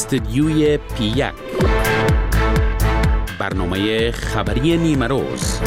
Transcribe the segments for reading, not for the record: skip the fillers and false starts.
استدیوی P1 برنامه خبری نیمه روز.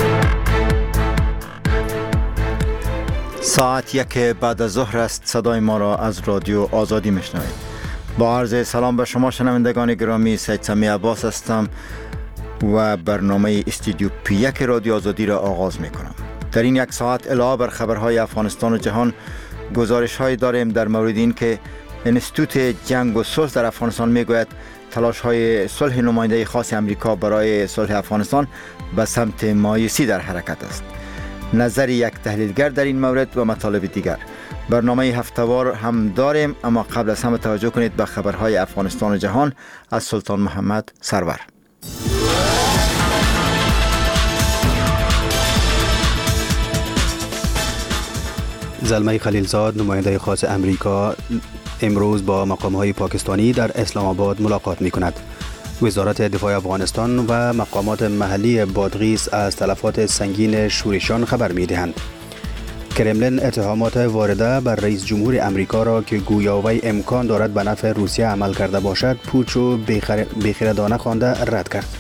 ساعت 1 بعد از ظهر است. صدای ما را از رادیو آزادی میشنوید. با عرض سلام به شما شنوندگان گرامی، سید سمی عباس هستم و برنامه استدیو P1 رادیو آزادی را آغاز میکنم. در این یک ساعت علاوه بر خبرهای افغانستان و جهان، گزارش هایی داریم در مورد این که انستیتوت جنگ و صلح در افغانستان میگوید تلاش های صلح نماینده خاص امریکا برای صلح افغانستان به سمت مایوسی در حرکت است. نظر یک تحلیلگر در این مورد و مطالب دیگر. برنامه هفته‌وار هم داریم، اما قبل از همه توجه کنید به خبرهای افغانستان و جهان از سلطان محمد سرور. زلمه خلیلزاد نماینده خاص امریکا امروز با مقام‌های پاکستانی در اسلام آباد ملاقات می‌کند. وزارت دفاع افغانستان و مقامات محلی بادغیس از تلفات سنگین شورشیان خبر می‌دهند. کرملین اتهامات وارده بر رئیس جمهور امریکا را که گویا وی امکان دارد به نفع روسیه عمل کرده باشد پوچ و بیخردانه خوانده رد کرد.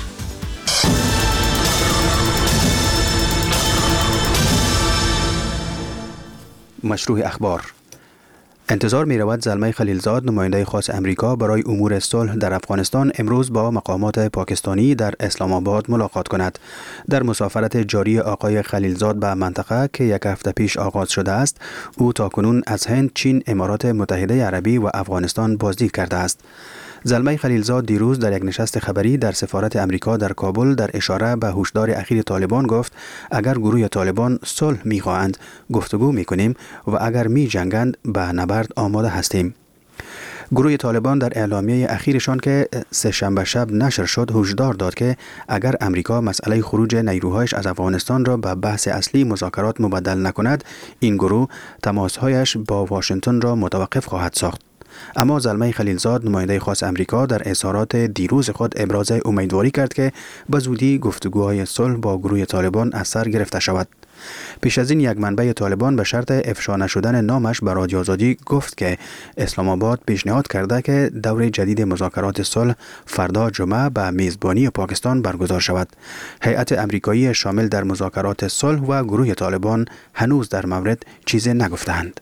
مشروع اخبار. انتظار می رود زلمه خلیلزاد نماینده خاص امریکا برای امور صلح در افغانستان امروز با مقامات پاکستانی در اسلام آباد ملاقات کند. در مسافرت جاری آقای خلیلزاد به منطقه که یک هفته پیش آغاز شده است، او تاکنون از هند، چین، امارات متحده عربی و افغانستان بازدید کرده است. زلمه خلیلزاد دیروز در یک نشست خبری در سفارت امریکا در کابل در اشاره به هشدار اخیر طالبان گفت اگر گروه طالبان صلح می‌خواهند گفتگو می‌کنیم و اگر می‌جنگند به نبرد آماده هستیم. گروه طالبان در اعلامیه اخیرشان که سه‌شنبه شب نشر شد هشدار داد که اگر امریکا مسئله خروج نیروهایش از افغانستان را به بحث اصلی مذاکرات مبدل نکند، این گروه تماسهایش با واشنگتن را متوقف خواهد ساخت. اما زلمه خلیلزاد نماینده خاص امریکا در اظهارات دیروز خود ابراز امیدواری کرد که به زودی گفتگوهای صلح با گروه طالبان از سر گرفته شود. پیش از این یک منبع طالبان به شرط افشا نشدن نامش به رادیو آزادی گفت که اسلام آباد پیشنهاد کرده که دور جدید مذاکرات صلح فردا جمعه به میزبانی پاکستان برگزار شود. هیئت امریکایی شامل در مذاکرات صلح و گروه طالبان هنوز در مورد چیزی نگفتند.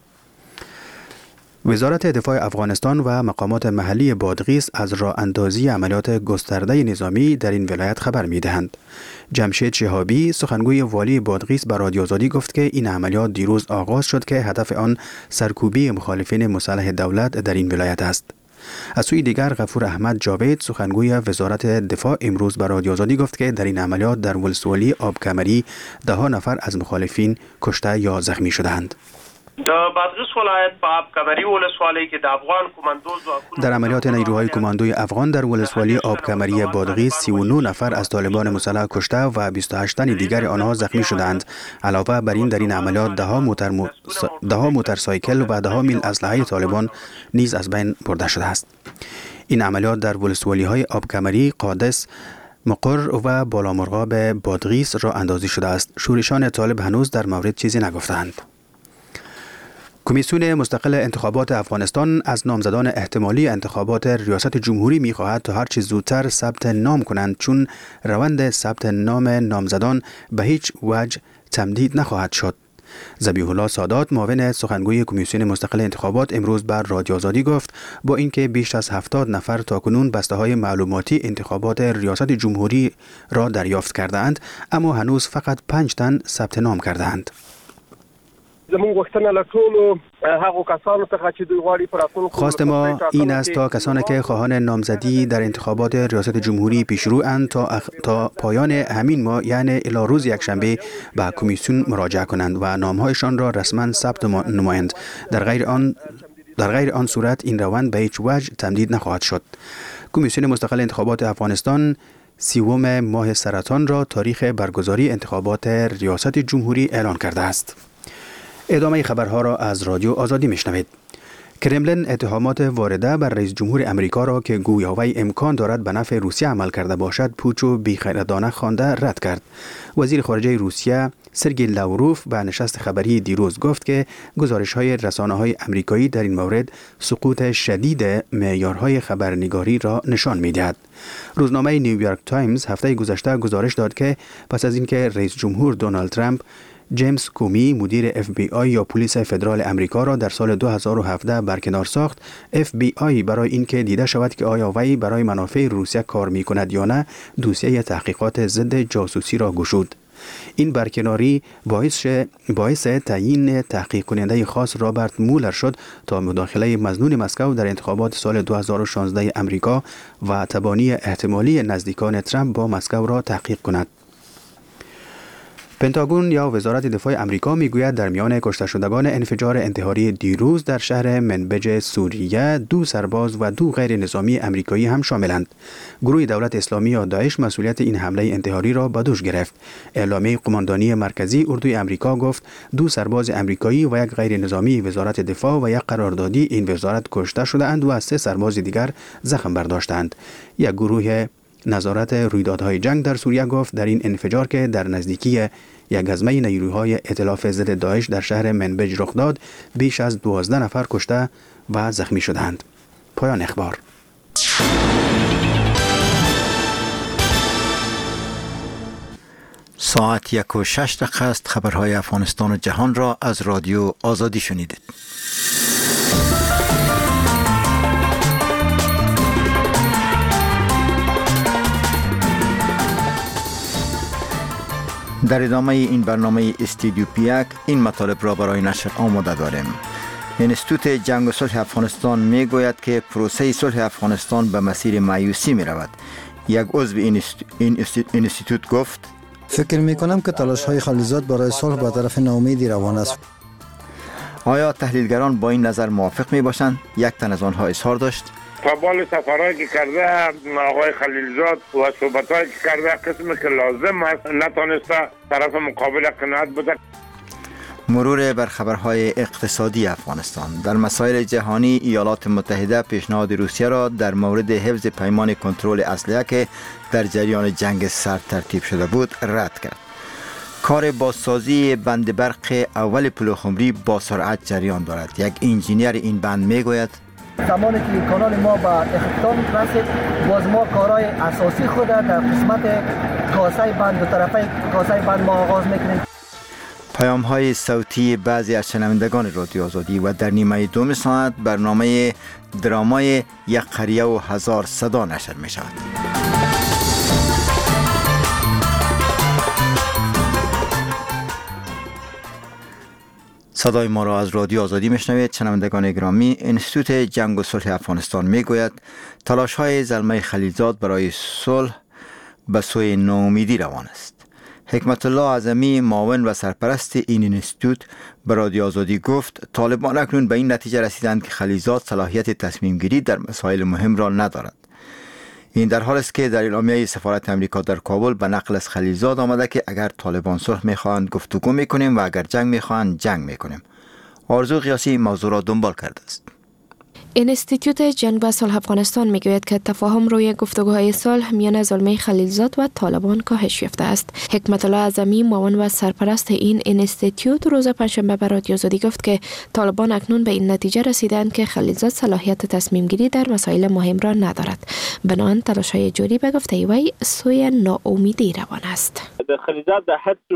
وزارت دفاع افغانستان و مقامات محلی بادغیس از راه اندازی عملیات گسترده نظامی در این ولایت خبر می دهند. جمشید شهابی سخنگوی والی بادغیس به رادیو آزادی گفت که این عملیات دیروز آغاز شد که هدف آن سرکوبی مخالفین مسلح دولت در این ولایت است. از سوی دیگر غفور احمد جاوید سخنگوی وزارت دفاع امروز به رادیو آزادی گفت که در این عملیات در ولسوالی آبکمری 10 نفر از مخالفین کشته یا زخمی شدند. در عملیات نیروهای کماندوی افغان در ولسوالی آبکمری بادغیس 39 نفر از طالبان مسلح کشته و 28 تن دیگر آنها زخمی شدند. علاوه بر این در این عملیات 10 موتورسایکل و 10 میل اسلحه طالبان نیز از بین برده شده است. این عملیات در ولسوالی های آبکمری، قادس، مقر و بالامرغاب بادغیس را اندازی شده است. شورشان طالب هنوز در مورد چیزی نگفتند. کمیسیون مستقل انتخابات افغانستان از نامزدان احتمالی انتخابات ریاست جمهوری می‌خواهد تا هر چه زودتر ثبت نام کنند، چون روند ثبت نام نامزدان به هیچ وجه تمدید نخواهد شد. ذبیح الله سادات معاون سخنگوی کمیسیون مستقل انتخابات امروز بر رادیو آزادی گفت با اینکه بیش از 70 نفر تاکنون بسته‌های معلوماتی انتخابات ریاست جمهوری را دریافت کرده‌اند، اما هنوز فقط 5 تن ثبت نام کرده‌اند. خواست ما این است تا کسانی که خواهان نامزدی در انتخابات ریاست جمهوری پیشروند تا پایان همین ماه یعنی الی روز یکشنبه به کمیسیون مراجعه کنند و نامهایشان را رسما ثبت نمایند. در غیر آن صورت این روند به هیچ وجه تمدید نخواهد شد. کمیسیون مستقل انتخابات افغانستان 30 ماه سرطان را تاریخ برگزاری انتخابات ریاست جمهوری اعلان کرده است. ادامه خبرها را از رادیو آزادی میشنوید. کرملین اتهامات وارده بر رئیس جمهور امریکا را که گویا وی امکان دارد به نفع روسیه عمل کرده باشد پوچ و بی‌خیرانه خوانده رد کرد. وزیر خارجه روسیه سرگئی لاوروف به نشست خبری دیروز گفت که گزارش‌های رسانه‌های آمریکایی در این مورد سقوط شدید معیارهای خبرنگاری را نشان می‌دهد. روزنامه نیویورک تایمز هفته گذشته گزارش داد که پس از اینکه رئیس جمهور دونالد ترامپ جیمز کومی مدیر FBI یا پلیس فدرال امریکا را در سال 2017 برکنار ساخت، FBI برای اینکه دیده شود که آیا وی برای منافع روسیه کار می‌کند یا نه، دوسیه تحقیقات ضد جاسوسی را گشود. این برکناری باعث تعیین تحقیق کننده خاص رابرت مولر شد تا مداخله مظنون مسکو در انتخابات سال 2016 امریکا و تبانی احتمالی نزدیکان ترامپ با مسکو را تحقیق کند. پنتاگون یا وزارت دفاع امریکا میگوید در میان کشته شدگان انفجار انتحاری دیروز در شهر منبج سوریه 2 سرباز و 2 غیر نظامی امریکایی هم شاملند. گروه دولت اسلامی یا داعش مسئولیت این حمله انتحاری را به دوش گرفت. اعلامیه قماندانی مرکزی اردوی امریکا گفت 2 سرباز امریکایی و 1 غیر نظامی وزارت دفاع و 1 قراردادی این وزارت کشته شده‌اند و 3 سرباز دیگر زخم برداشتند. یک گروه نظارت رویدادهای جنگ در سوریه گفت در این انفجار که در نزدیکی یک گزمه نیروهای ائتلاف ضد داعش در شهر منبج رخ داد، بیش از 12 نفر کشته و زخمی شدند. پایان اخبار. ساعت 1:06 است. خبرهای افغانستان و جهان را از رادیو آزادی شنیدید. در ادامه این برنامه استودیو پیک این مطالب را برای نشر آماده داریم. انستیتوت جنگ و صلح افغانستان می گوید که پروسه صلح افغانستان به مسیر مایوسی می رود. یک عضو این انستیتوت گفت: فکر می کنم که تلاش های خلیزات برای صلح به طرف ناامیدی روان است. آیا تحلیلگران با این نظر موافق می باشند؟ یک تن از آنها اظهار داشت: قبال سفرهایی که کرده آقای خلیلزاد و صحبتهایی که کرده قسمی که لازم است نتانسته طرف مقابل قناعت بده. مرور بر خبرهای اقتصادی افغانستان. در مسائل جهانی ایالات متحده پیشنهاد روسیه را در مورد حفظ پیمان کنترل اسلحه که در جریان جنگ سرد ترتیب شده بود رد کرد. کار بازسازی بند برق اول پلوخمری با سرعت جریان دارد. یک انجینیر این بند میگوید: زمانی که کانال ما به اختتام رسید، باز ما کارهای اساسی خود در قسمت کاسه بند و طرفه کاسه بند ما آغاز میکنیم. پیام های صوتی بعضی از شنوندگان رادیو آزادی و در نیمه دوم ساعت برنامه درامای یک قریه و 1000 صدا نشر می شود. صدای ما را از رادیو آزادی میشنوید. شنوندگان گرامی، انستیتوت جنگ و صلح افغانستان میگوید تلاش های زلمه خلیلزاد برای صلح به سوی ناامیدی روان است. حکمت الله اعظمی، معاون و سرپرست این انستیتوت، به رادیو آزادی گفت طالبان اکنون به این نتیجه رسیدند که خلیلزاد صلاحیت تصمیم گیری در مسائل مهم را ندارد. این در حال است که در اعلامیه سفارت امریکا در کابل به نقل از خلیلزاد آمده که اگر طالبان صلح میخواهند گفتگو میکنیم و اگر جنگ میخواهند جنگ میکنیم. آرزو قیاسی موضوع را دنبال کرده است. انستیتوت جنگ و صلح افغانستان میگوید که تفاهم روی گفتگوهای صلح میان زلمه خلیلزاد و طالبان کاهش یافته است. حکمت الله اعظمی، معاون و سرپرست این انستیتوت، روز پنجشنبه به رادیو آزادی گفت که طالبان اکنون به این نتیجه رسیدند که خلیلزاد صلاحیت تصمیم گیری در مسائل مهم را ندارد. بنابراین تلاش‌های جاری به گفته وی سوی ناامیدی روان است. خلیلزاد د حد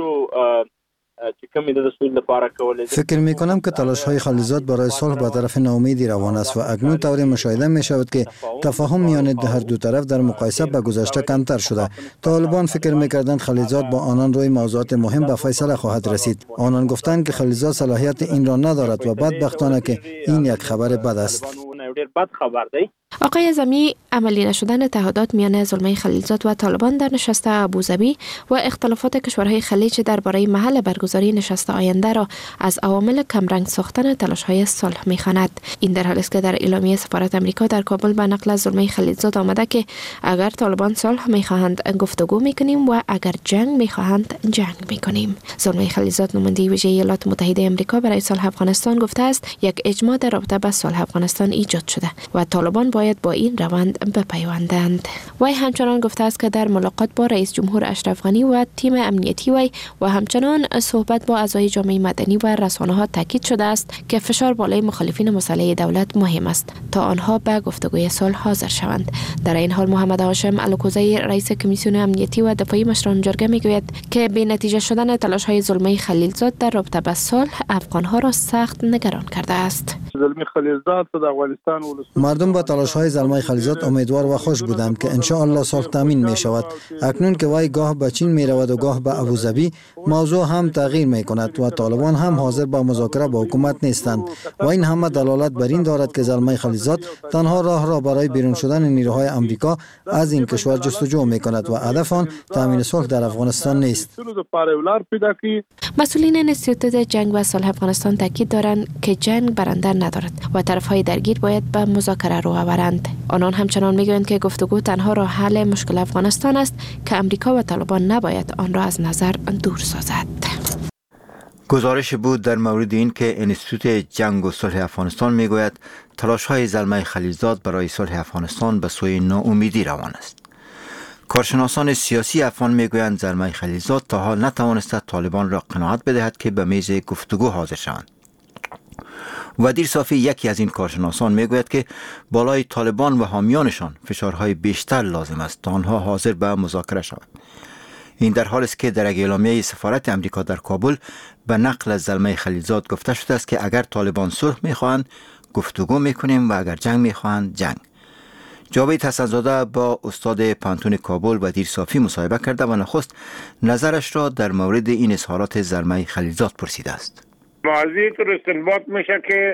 فکر می کنم که تلاش های خلیلزاد برای صلح به طرف ناامیدی روان است و اکنون طوری مشاهده می شود که تفاهم میان هر دو طرف در مقایسه با گذشته کمتر شده. طالبان فکر می کردند خلیلزاد با آنان روی موضوعات مهم به فیصله خواهد رسید. آنان گفتند که خلیلزاد صلاحیت این را ندارد و بدبختانه که این یک خبر بد است. آقای اعظمی، عملی نشدن اتحادات میان زلمه خلیلزاد و طالبان در نشست ابوظبی و اختلافات کشورهای خلیج درباره محل برگزاری نشست آینده را از عوامل کمرنگ ساختن تلاش‌های صلح می‌خواند. این در حالی است که در اعلامیه سفارت آمریکا در کابل به نقل از زلمه خلیلزاد آمده که اگر طالبان صلح می‌خواهند گفتگو می‌کنیم و اگر جنگ می‌خواهند جنگ می‌کنیم. زلمه خلیلزاد نماینده ویژه ایالات متحده آمریکا برای صلح افغانستان گفته است یک اجماع در رابطه با صلح افغانستان ایجاد شده و طالبان باید با این روند بپیوندند. وی همچنان گفته است که در ملاقات با رئیس جمهور اشرف غنی و تیم امنیتی وی و همچنان صحبت با اعضای جامعه مدنی و رسانه‌ها تاکید شده است که فشار بالای مخالفین مسلح دولت مهم است تا آنها به گفتگوی صلح حاضر شوند. در این حال محمد هاشم الوکوزی رئیس کمیسیون امنیتی و دفاعی مشران جرگه میگوید که بی نتیجه شدن تلاش‌های زلمه خلیلزاد در رابطه با صلح افغان‌ها را سخت نگران کرده است. زلمه خلیلزاد در افغانستان مردم با تلاش‌های زلمه خلیلزاد امیدوار و خوش بودند که ان شاء الله صلح تامین می شود. اکنون که وی گاه به چین می رود و گاه به ابوظبی، موضوع هم تغییر می کند و طالبان هم حاضر به مذاکره با حکومت نیستند و این همه دلالت بر این دارد که زلمه خلیلزاد تنها راه را برای بیرون شدن نیروهای آمریکا از این کشور جستجو می کند و هدف آن تامین صلح در افغانستان نیست. مسئولین انستیتوت جنگ و صلح افغانستان تاکید دارند که جنگ برنده ندارد و طرف‌های درگیر باید به مذاکره رو آورند. آنان همچنان میگویند که گفتگو تنها راه حل مشکل افغانستان است که آمریکا و طالبان نباید آن را از نظر دور سازد. گزارش بود در مورد این که انستیتوت جنگ و صلح افغانستان میگوید تلاش‌های زلمه خلیلزاد برای صلح افغانستان به سوی ناامیدی روان است. کارشناسان سیاسی افغان میگویند زلمه خلیلزاد تا حال نتوانسته طالبان را قناعت بدهد که به میز گفتگو حاضر شوند. ودیر صافی یکی از این کارشناسان میگوید که بالای طالبان و حامیانشان فشارهای بیشتر لازم است تا آنها حاضر به مذاکره شوند. این در حالی است که در اعلامیه سفارت آمریکا در کابل به نقل از زلمه خلیلزاد گفته شده است که اگر طالبان صلح میخواهند گفتگو میکنیم و اگر جنگ میخواهند جنگ. جاوید حسن‌زاده با استاد پانتون کابل ودیر صافی مصاحبه کرده و نخست نظرش را در مورد این اظهارات زلمه خلیلزاد پرسیده است. موضوعی تو استنباط میشه که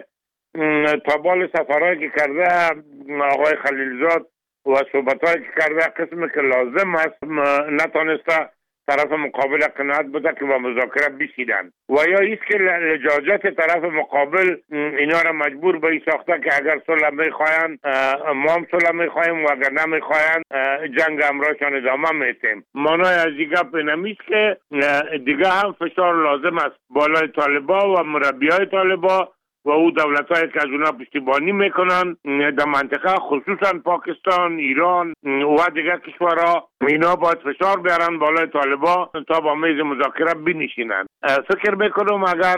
تابال سفرهایی که کرده آقای خلیلزاد و صحبتهایی که کرده قسمی که لازم است نتانسته طرف مقابل قناعت بده که با مذاکره بشیدن و یا ایست که لجاجت طرف مقابل اینا را مجبور به این ساخته که اگر صلح میخواین ما هم صلح میخوایم و اگر نمیخواین جنگ همراهشان ادامه میتیم. مانای از دیگه اینمیست که دیگه هم فشار لازم است بالای طالبا و مربیای طالبا و او دولت‌هایی که از اونا پشتیبانی میکنن در منطقه خصوصا پاکستان، ایران و دیگر کشورها اینا باید فشار بیارن بالای طالبا تا با میز مذاکره بنشینن. فکر میکنم اگر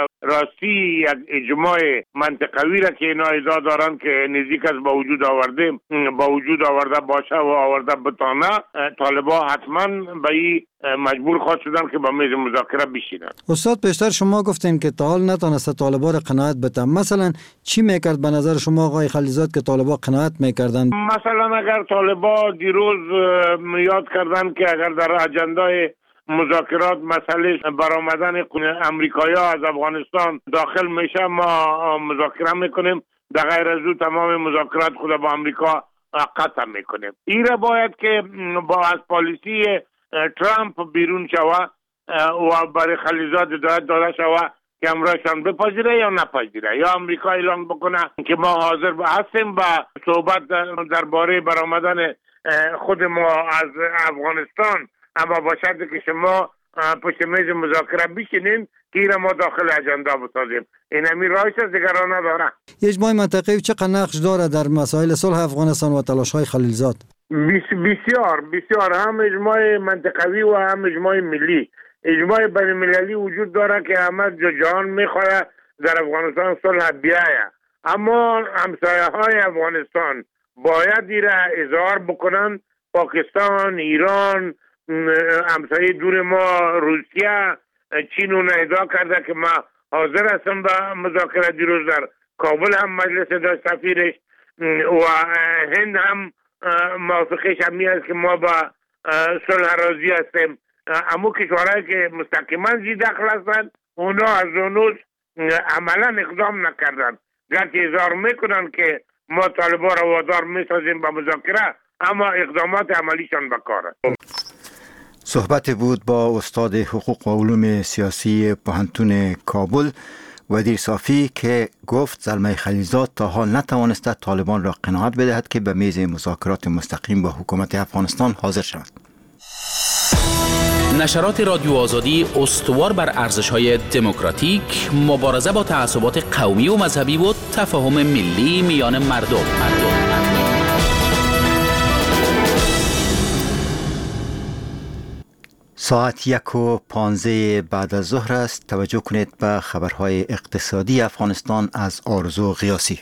راستی یک اجماع منطقوی را که اینا ادعا دارن که نزدیک از با وجود آورده باشه و آورده بتانه، طالبا حتما به این مجبور خواهد شدن که با میز مذاکره بشینن. استاد پیشتر شما گفتین که تا حال نتونسته طالبا را قناعت بده. مثلا چی میکرد به نظر شما آقای خلیلزاد که طالبا قناعت میکردن؟ مثلا اگر طالبا دیروز یاد کردن که اگر در اجندای مذاکرات مسئله برآمدن امریکایی‌ها از افغانستان داخل میشه ما مذاکره میکنیم، در غیر از او تمام مذاکرات خود با امریکا قطع میکنیم. این را باید که با از پالیسی ترامپ بیرون شوه و برای خلیلزاد هدایت داده شوه که امرایشان بپذیره یا نپذیره، یا امریکا اعلان بکنه که ما حاضر هستیم به صحبت درباره برآمدن خود ما از افغانستان، اما با شرطی که شما پشت میز مذاکره بشینین که این ما داخل اجندا بسازیم. این همین راهش از دیگران نداره. اجماع منطقه‌ای چقدر نقش داره در مسائل صلح افغانستان و تلاش‌های خلیلزاد؟ بسیار هم اجماع منطقوی و هم اجماع ملی. اجماع بین المللی وجود داره که همه جهان میخواه در افغانستان صلح بیایه، اما همسایه‌های افغانستان باید این را اظهار بکنن. پاکستان، ایران، همسایه دور ما روسیه، چین اون ادعا کرده که ما حاضر هستم به مذاکره. دیروز در کابل هم مجلس داشت سفیرش و هند هم موافقش همی است که ما با صلح راضی هستیم. اما کشورهایی که مستقیما زی دخل هستند اونا از اونوز عملا اقدام نکردن، گرچه اظهار میکنن که ما طالبان را وادار می‌سازیم به مذاکره، اما اقدامات عملیشان بکاره. صحبت بود با استاد حقوق و علوم سیاسی پوهنتون کابل ودیر صافی که گفت زلمه خلیلزاد تا حال نتوانسته طالبان را قناعت بدهد که به میز مذاکرات مستقیم با حکومت افغانستان حاضر شود. نشرات رادیو آزادی استوار بر ارزش‌های دموکراتیک، مبارزه با تعصبات قومی و مذهبی و تفاهم ملی میان مردم. ساعت 1:15 بعد از ظهر است. توجه کنید به خبرهای اقتصادی افغانستان از آرزو غیاسی.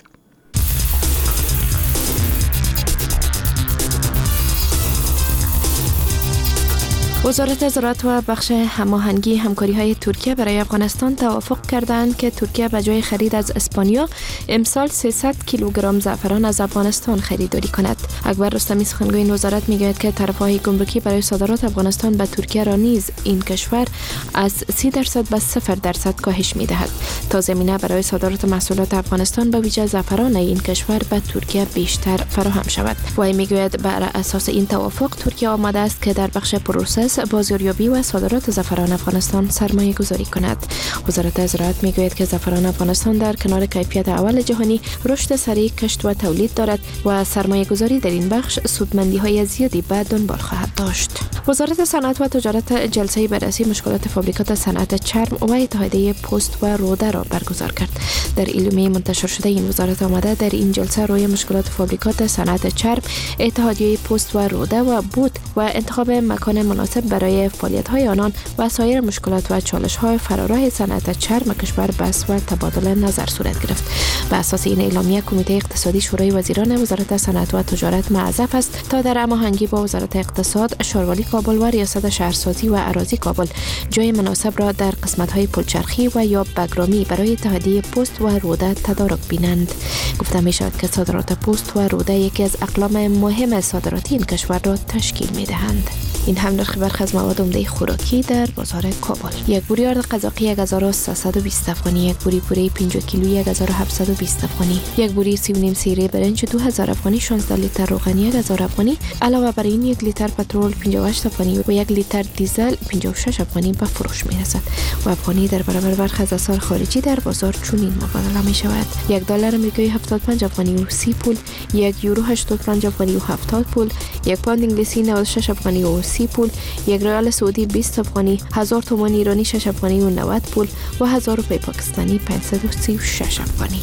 وزارت زراعت و بخش هماهنگی همکاری‌های ترکیه برای افغانستان توافق کردند که ترکیه به جای خرید از اسپانیا امسال 300 کیلوگرم زعفران از افغانستان خریداری کند. اکبر رستمی سخنگوی این وزارت میگوید که طرف‌های گمرکی برای صادرات افغانستان به ترکیه را نیز این کشور از 30% به 0% کاهش می‌دهد تا زمینه برای صادرات محصولات افغانستان به ویژه زعفران این کشور به ترکیه بیشتر فراهم شود. وی میگوید بر اساس این توافق ترکیه آماده است که در بخش پروسس، بازاریابی و صادرات زعفران افغانستان سرمایه گذاری کند. وزارت زراعت میگوید که زعفران افغانستان در کنار کیفیت اول جهانی رشد سریع کشت و تولید دارد و سرمایه گذاری در این بخش سودمندی های زیادی به دنبال خواهد داشت. وزارت صنعت و تجارت جلسه بررسی مشکلات فابریکات صنعت چرم و اتحادیه پست و روده را برگزار کرد. در اعلامیه منتشر شده این وزارت آمده در این جلسه روی مشکلات فابریکات صنعت چرم، اتحادیه پست و روده و بود و انتخاب مکان مناسب برای فعالیت‌های آنان و سایر مشکلات و چالش‌های فراراه صنعت چرم کشور بحث و تبادل نظر صورت گرفت. به اساس این اعلامیه کمیته اقتصادی شورای وزیران وزارت صنعت و تجارت معظف است تا در هماهنگی با وزارت اقتصاد، شاروالی کابل و ریاست شهرسازی و اراضی کابل جای مناسب را در قسمت‌های پلچرخی و یا بگرامی برای اتحادیه پست و روده تدارک بینند. گفته می‌شود که صادرات پست و روده یکی از اقلام مهم صادراتی این کشور را تشکیل می‌دهند. این هم نرخ برخی از مواد عمده خوراکی در بازار کابل. یک بوری آرد قزاقی 1320 افغانی، یک بوری پوره 50 کیلویی 1720 افغانی، یک بوری 3.5 سیره برنج 2000 افغانی، 16 لیتر روغنی 1000 افغانی، علاوه بر این 1 لیتر پترول 58 افغانی و 1 لیتر دیزل 56 افغانی به فروش می‌رسد و افغانی در برابر برخی از اسعار خارجی در بازار چنین مبادله می‌شود: یک دلار آمریکایی 75 افغانی و 30 پول، یک یورو 85 افغانی و 70 پول، یک پوند انگلیسی 96 افغانی و 30 پول، یک ریال سعودی 20 افغانی، 1000 تومان ایرانی 6 افغانی و 90 پول و 1000 روپیه پاکستانی 536 افغانی.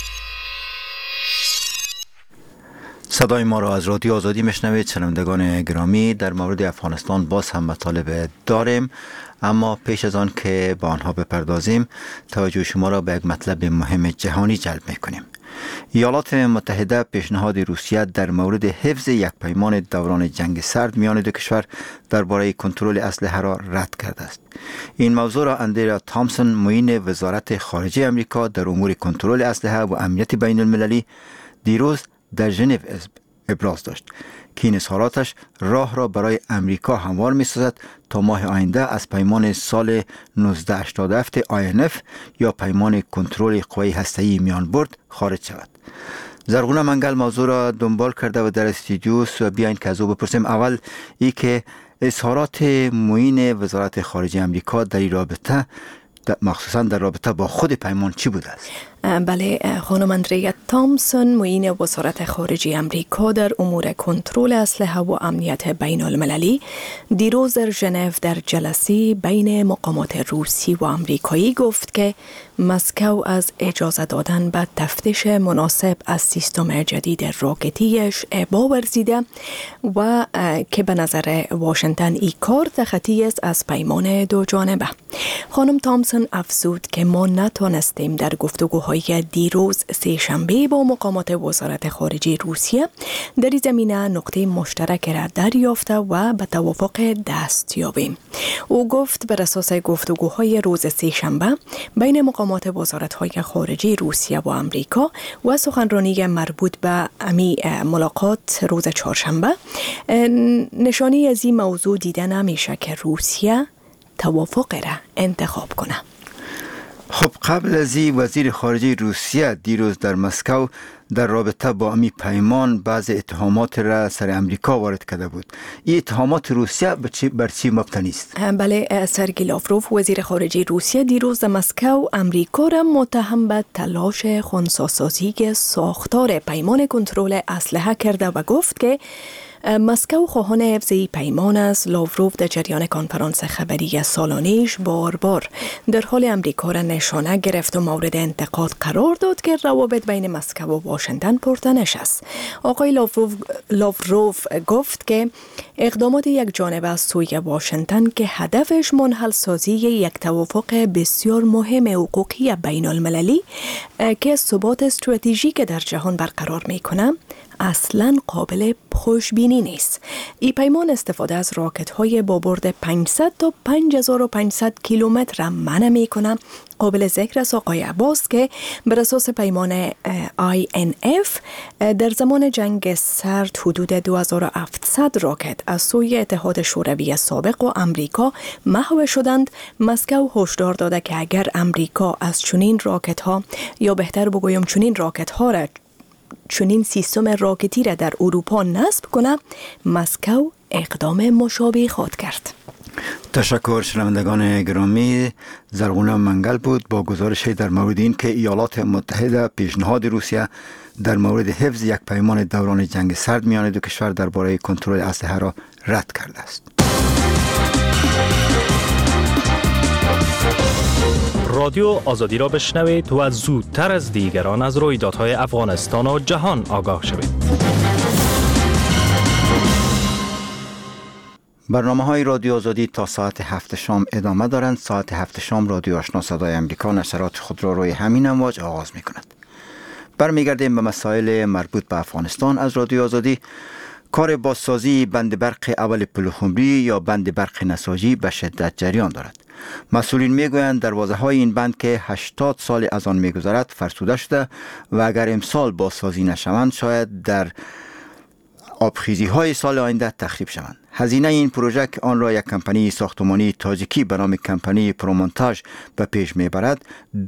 صدای ما را از رادیو آزادی میشنوید. شنوندگان گرامی، در مورد افغانستان باز هم مطالب داریم، اما پیش از آن که با آنها بپردازیم توجه شما را به یک مطلب مهم جهانی جلب میکنیم. ایالات متحده پیشنهاد روسیه در مورد حفظ یک پیمان دوران جنگ سرد میان دو کشور درباره کنترل اسلحه را رد کرده است. این موضوع را اندریا تامسون، معین وزارت خارجه امریکا در امور کنترل اسلحه و امنیت بین المللی، دیروز در ژنو ابراز داشت که این اظهاراتش راه را برای امریکا هموار می سازد تا ماه آینده از پیمان سال 1987 INF یا پیمان کنترل قوای هسته‌ای میان برد خارج شود. زرغونه منگل موضوع را دنبال کرده و در استودیو بیاین که از او بپرسیم اول ای که اظهارات معین وزارت خارجه امریکا در این رابطه، مخصوصا در رابطه با خود پیمان، چی بوده است؟ بله، خانم اندریا تامسون، معین وزارت خارجه امریکا در امور کنترل اسلحه و امنیت بین المللی، دیروز در ژنو در جلسه بین مقامات روسی و امریکایی گفت که مسکو از اجازه دادن به تفتیش مناسب از سیستم جدید راکتیش باورزیده و که به نظر واشنگتن این کار تخطی است از پیمان دو جانبه. خانم تامسون افزود که ما نتونستیم در گفتگوهای دیروز سه‌شنبه با مقامات وزارت خارجه روسیه در این زمینه نقطه مشترک را دریافته و به توافق دست یابیم. او گفت بر اساس گفتگوهای روز سه‌شنبه بین مقامات وزارت‌های خارجه روسیه و امریکا و سخنرانی مربوط به امی ملاقات روز چهارشنبه، نشانی از این موضوع دیده نمیشه که روسیه توافق را انتخاب کنه. خب قبل از این وزیر خارجه روسیه دیروز در مسکو در رابطه با امی پیمان بعض اتهامات را سر امریکا وارد کرده بود. این اتهامات روسیه بر چی مبتنی است؟ بله، سرگئی لاوروف وزیر خارجه روسیه دیروز در مسکو امریکا را متهم به تلاش خنثی‌سازی ساختار پیمان کنترل اسلحه کرده و گفت که مسکو خواهان حفظ پیمان است. لاوروف در جریان کنفرانس خبری سالانه‌اش بار در حال امریکا را نشانه گرفت و مورد انتقاد قرار داد که روابط بین مسکو و واشنگتن پرتنش است. آقای لاوروف گفت که اقدامات یک جانبه از سوی واشنگتن که هدفش منحل سازی یک توافق بسیار مهم حقوقی بین المللی که ثبات استراتژیک در جهان برقرار می‌کند اصلاً قابل خوشبینی نیست. این پیمان استفاده از راکت‌های با برد 500 تا 5500 کیلومتر را منع می‌کنه. قابل ذکر است آقای عباس که بر اساس پیمان INF در زمان جنگ سرد حدود 2700 راکت از سوی اتحاد شوروی سابق و امریکا محو شدند. مسکو هشدار داده که اگر امریکا از چنین راکت‌ها یا بهتر بگویم چنین راکت‌ها را چنین سیستم راکتی را در اروپا نصب کنه، مسکو اقدام مشابه خواهد کرد. تشکر شنوندگان گرامی. زرغونه منگل بود با گزارشی در مورد این که ایالات متحده پیشنهاد روسیه در مورد حفظ یک پیمان دوران جنگ سرد میان دو کشور درباره کنترل اسلحه را رد کرده است. رادیو آزادی را بشنوید و زودتر از دیگران از رویدادهای افغانستان و جهان آگاه شوید. برنامه‌های رادیو آزادی تا ساعت 7 شام ادامه دارند. ساعت 7 شام رادیو آشنا صدای امریکا نشرات خود را روی همین امواج آغاز می‌کند. برمیگردیم به مسائل مربوط به افغانستان از رادیو آزادی. کار بازسازی بند برق اول پلخمری یا بند برق نساجی به شدت جریان دارد. مسئولین میگویند دروازه‌های این بند که 80 سال از آن میگذرد فرسوده شده و اگر امسال بازسازی نشوند شاید در آبخیزی‌های سال آینده تخریب شوند. هزینه این پروژه که آن را یک کمپانی ساختمانی تاجیکی به نام کمپانی پرومونتاژ به پیش میبرد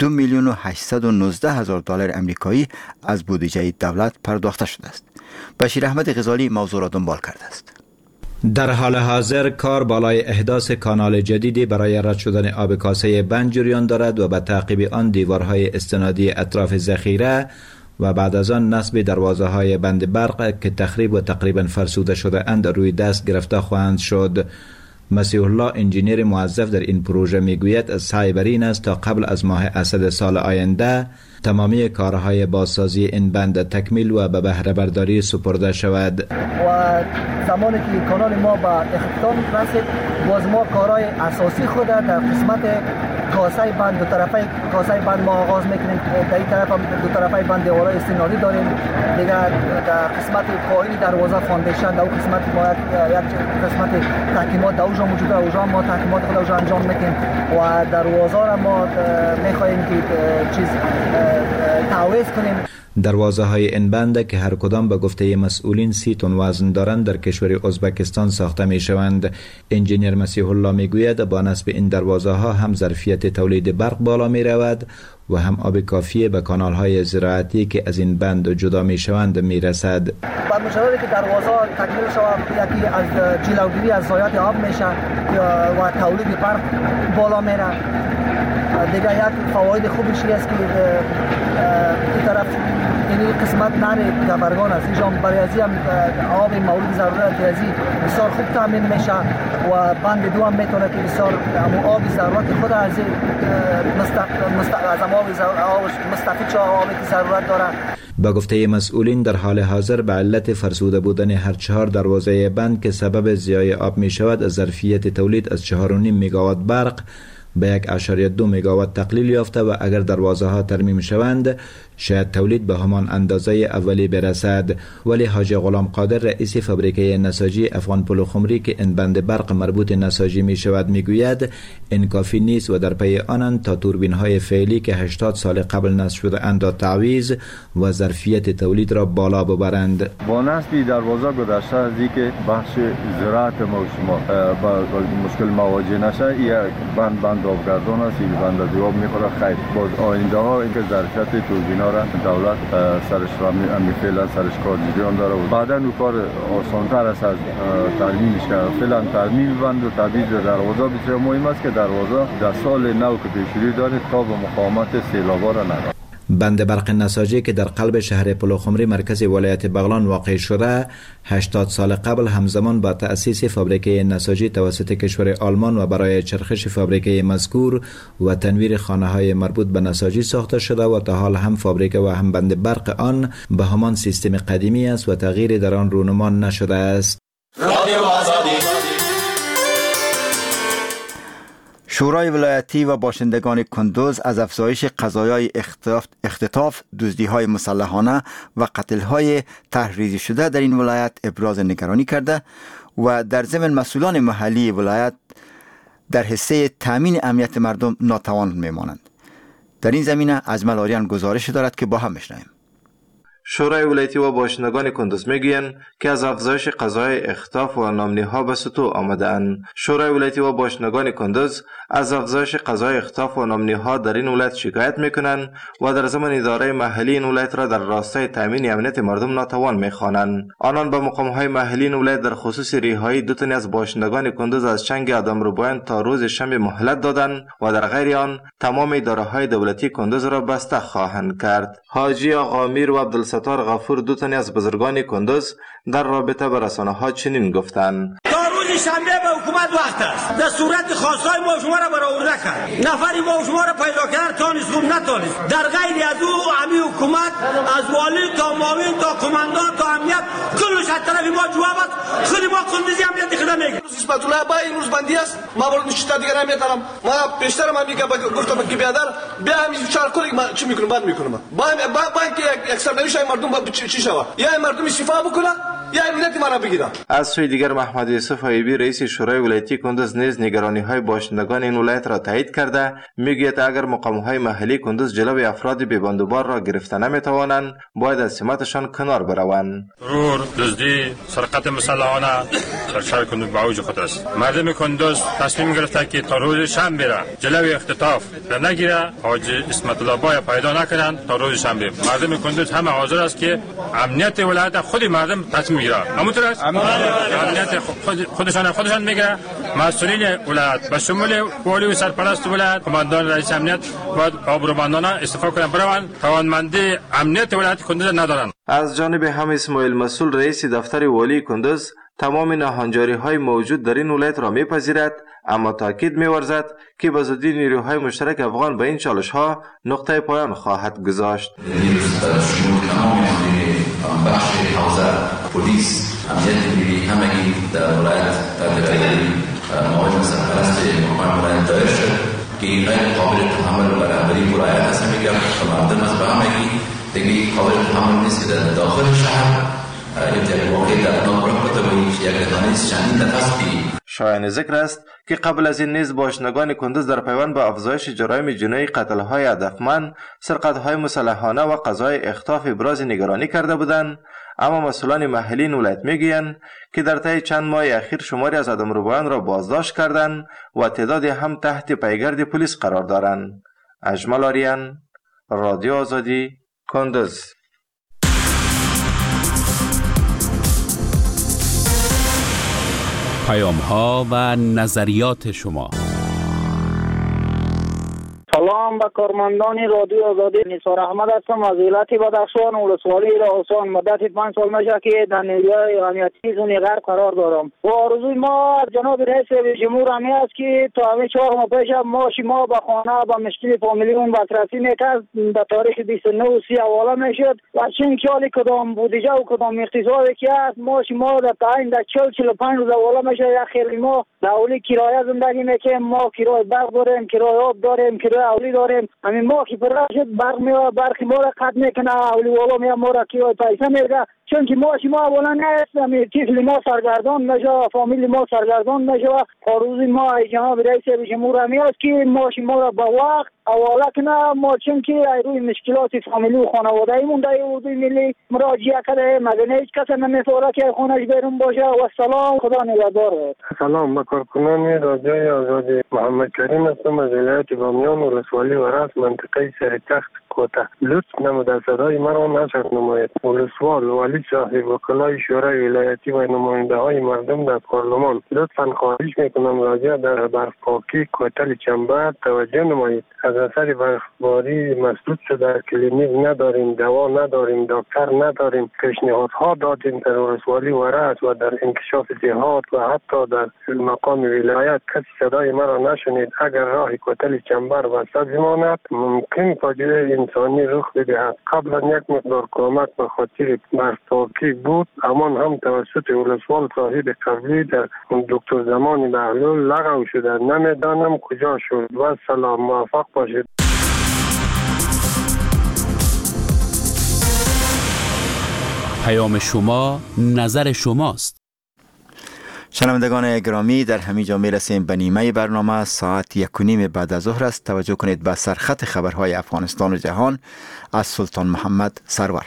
2,819,000 دلار امریکایی از بودجه دولت پرداخته شده است. بشیر احمد غزالی موضوع را دنبال کرده است. در حال حاضر کار بالای احداث کانال جدیدی برای رد شدن آب کاسه بند جریان دارد و به تعقیب آن دیوارهای استنادی اطراف ذخیره و بعد از آن نصب دروازه‌های بند برق که تخریب و تقریبا فرسوده شده اند روی دست گرفته خواهند شد. مسیح الله انجینیر موظف در این پروژه میگوید سعی بر این است تا قبل از ماه اسد سال آینده تمامی کارهای بازسازی این بند تکمیل و به بهره برداری سپرده شود. و زمانی که کانال ما به اختتام رسید باز ما کارهای اساسی خود در قسمت کاسه بند دو طرفه کاسه بند ما آغاز میکنیم. در این طرف هم دو طرفه بند دیوارهای استنادی داریم. دیگه در قسمت پایین دروازه فاندیشن در قسمت ما یک قسمت تحکیمات در اونجا موجوده. اونجا ما تحکیمات خود اونجا انجام میکنیم و دروازه را ما میخواهیم که چیز تعویض کنیم. دروازه های این بند که هر کدام به گفته مسئولین 30 تن وزن دارند در کشور ازبکستان ساخته می شوند. انجینیر مسیح الله می گوید با نصب این دروازه ها هم ظرفیت تولید برق بالا می رود و هم آب کافی به کانال های زراعتی که از این بند جدا می شوند می رسد. با مجرد که دروازه تکمیل شود یکی از جلوگیری از ضایعات آب میشه و تولید برق بالا میره. دیگه یک فواید خوبش است که این طرف این قسمت نره گبرگان است. اینجا برای ازی هم آب مورد ضرورت ازی بسیار خوب تامین میشه و بند دو هم میتونه که بسیار آب ضرورت خود از مستفید شو آبی که ضرورت داره. با گفته مسئولین در حال حاضر به علت فرسوده بودن هر 4 دروازه بند که سبب ضیاع آب می شود از ظرفیت تولید از 4.5 مگاوات برق به 1.2 مگاوات تقلیل یافته و اگر دروازه ها ترمیم شوند شاید تولید به همان اندازه اولی برسد. ولی حاجی غلام قادر رئیس فابریکه نساجی افغان پلوخمری که این بند برق مربوط نساجی می شود می گوید این کافی نیست و در پی آنند تا توربین های فعلی که 80 سال قبل نصب شده اند تعویض و ظرفیت تولید را بالا ببرند. با نصب دروازه گذشته از اینکه بخش زراعت ما با مشکل مواجه نشه، یک بند آبگردان است، این بند دیواب میخوره. خیر باز آینده ها اینکه ظرفیت توربینا را دولت سرش را فعلا سرش کار جریان داره و بعدا اون کار آسان‌تر است از ترمیمش کرد. فعلا ترمیم بند و تعویض دروازه بسیار مهم است که دروازه در سال نو که پیش‌روی داره تا به مقاومت سیلاب‌ها را نداره. بند برق نساجی که در قلب شهر پلوخمری مرکز ولایت بغلان واقع شده 80 سال قبل همزمان با تأسیس فابریکه نساجی توسط کشور آلمان و برای چرخش فابریکه مذکور و تنویر خانه‌های مربوط به نساجی ساخته شده و تا حال هم فابریکه و هم بند برق آن به همان سیستم قدیمی است و تغییری در آن رونما نشده است. شورای ولایتی و باشندگان کندوز از افزایش قضایای اختطاف، دزدی‌های مسلحانه و قتل‌های تحریزی شده در این ولایت ابراز نگرانی کرده و در ضمن مسئولان محلی ولایت در حصه تامین امنیت مردم ناتوان میمانند. در این زمینه اجمل آریان گزارش دارد که با هم میشنویم. شورای ولایتی و باشندگان کندوز میگویند که از افزایش قضای اختطاف و نامنیها به سطوح آمده‌اند. شورای ولایتی و باشندگان کندوز از افزایش قضای اختطاف و نامنیها در این ولایت شکایت میکنند و در ضمن اداره محلی این ولایت را در راستای تامین امنیت مردم ناتوان میخوانند. آنان به مقامهای محلی این ولایت در خصوص رهایی دو تن از باشندگان کندوز از چنگ آدمربایان تا روز شنبه مهلت دادند و در غیر آن تمام اداره‌های دولتی کندوز را بسته خواهند کرد. حاجی آقا امیر و عبدالستار غفور دو تن از بزرگان کندوز در رابطه با رسانه‌ها چنین گفتند: تا روز شنبه به حکومت وقت است در صورت خواستای ما شما را برآورده کرد. نفری ما شما را پیدا کرد تانیست خوب نتانیست. در غیر از او همی حکومت از والی تا معاون تا قماندان تا امنیت کلش از طرف ما جواب است. خود ما کندوزی امنیت خدا میگه. اسمت الله با این روز بندی است. ما برای نشتا دیگر نمیتونم. ما بیشترم هم میگم گفتم که بیادر بیا همین چهار کلی ما چی میکنم بعد میکنم. با اینکه یک سرنوشت مردم چی شود. یا مردم شفا بکنه یا امنیت ما را بگیره. از سوی دیگر محمد یوسف ایوبی رئیس شورای ولایتی کندوز نیز نگرانی‌های باشندگان این ولایت را تایید کرده میگوید اگر مقام‌های محلی کندوز جلوی افراد بی‌بندوبار را گرفته نمی‌توانند باید از سمتشان کنار بروند. ترور، دزدی، سرقت مسلحانه در شهر کندوز به اوج خود است. مردم کندوز تصمیم گرفته که تا روز شنبه را جلوی اختطاف را نگیره، حاجی اسمت الله بای پیدا نکنند تا روز شنبه. مردم کندوز همه حاضر است که امنیت ولایت خود مردم تصمیم میگیره. همونطور است؟ امنیت خودشان میگیره. مسئولین ولایت به شمول والی و سرپرست ولایت، قماندان رئیس امنیت باید آبرومندانه استعفا کنند بروند. توانمندی امنیت ولایت کندوز ندارند. از جانب هم اسماعیل مسئول رئیس دفتر والی کندوز تمام ناهنجاری های موجود در این ولایت را میپذیرد، اما تاکید می‌ورزد که به زودی نیروهای مشترک افغان به این چالش ها نقطه پایان خواهد گذاشت. بخش حوزه پلیس امنیت ملی همگی در ولایت تحت پیگیری معاون سرپرست مقام ولایت دایر شد که این غیر قابل تحمل و رهبری ولایت است. میگم مردم از به همگی دیگه قابل تحمل نیست که در داخل شهر یک واقعی در نام رفته و یک رهانیست چندین نفسی. شایان ذکر است که قبل از این نیز باشندگان کندوز در پیوند به افزایش جرایم جنایی، قتل‌های هدفمند، سرقت‌های مسلحانه و قضای اختطاف ابراز نگرانی کرده بودند، اما مسئولان محلی این ولایت میگویند که در طی چند ماه اخیر شماری از آدمربایان را بازداشت کردند و تعدادی هم تحت پیگرد پلیس قرار دارند. اجمل آریان، رادیو آزادی، کندوز. پیام‌ها و نظریات شما. سلام به کارمندان رادیو آزادی. نثار احمد هستم از ولایت بدخشان، ولسوالی راهسان. مدت 5 سال میشه که در نیروهای امنیتی زون غرب قرار دارم و آرزوی ما از جناب رئیس جمهور همین است که تا همین 4 ماه پیش معاش ما به خانه به مشکل فامیلیمون بازرسی میکرد. در تاریخ 29/30 حواله میشد و چین کالی کدام بودجه و کدام اقتصادی که است معاش ما در تعیین در 40-45 روز حواله میشه. یا خیلی ما دولی کرایه زندگی میکنیم، ما کرایه برق داریم، کرایه آب داریم، کرایه دیگه اولی داریم. همین ما که پر شد برخی ما را قطع میکنه، اولی والا میام ما را که پیسه میده، چون که ما اولا نیست همین طفل ما سرگردان نشه، فامیل ما سرگردان نشه. روزی ما جناب رئیس جمهور میاد که ما را با وقت اولا کنه، ما چون که روی مشکلات فامیلی و خانواده‌ای مونده اردوی ملی مراجعه کرده، مگر هیچ کس نمیتونه که خونش بیرون باشه. و سلام، خدا نگهدار. سلام، با کارکنان رادیوی آزادی محمد کریم هستم از ولایت بامیان ولسوالی ورس منطقه سرتخت کوته. لطف نموده صدای مرا نشر نماید. ولسوال والی صاحب وکلای شورای ولایتی و نماینده های مردم در پارلمان لطفا خواهش میکنم راجع در برفپاکی کوتل چنبر توجه نمایید. از اثر برفباری مسدود شده، کلینیک نداریم، دوا نداریم، دکتر نداریم. پیشنهادها دادیم در ولسوالی ورس و در انکشاف جهات و حتی در مقام ولایت کسی صدای مرا نشنید. اگر راه کوتل چنبر بسته بماند ممکن فاجعه انسانی رخ بدهد. قبلا یک مقدار کمک به خاطر برفپاکی بود، اما هم توسط ولسوال صاحب قبلی در دکتر زمان بهلول لغو شده. نمیدانم کجا شد. و سلام، موفق باشید. پیام شما نظر شماست. شنوندگان گرامی، در همینجا میرسیم به نیمه برنامه. ساعت 1:30 بعد از ظهر است. توجه کنید به سرخط خبرهای افغانستان و جهان از سلطان محمد سرور.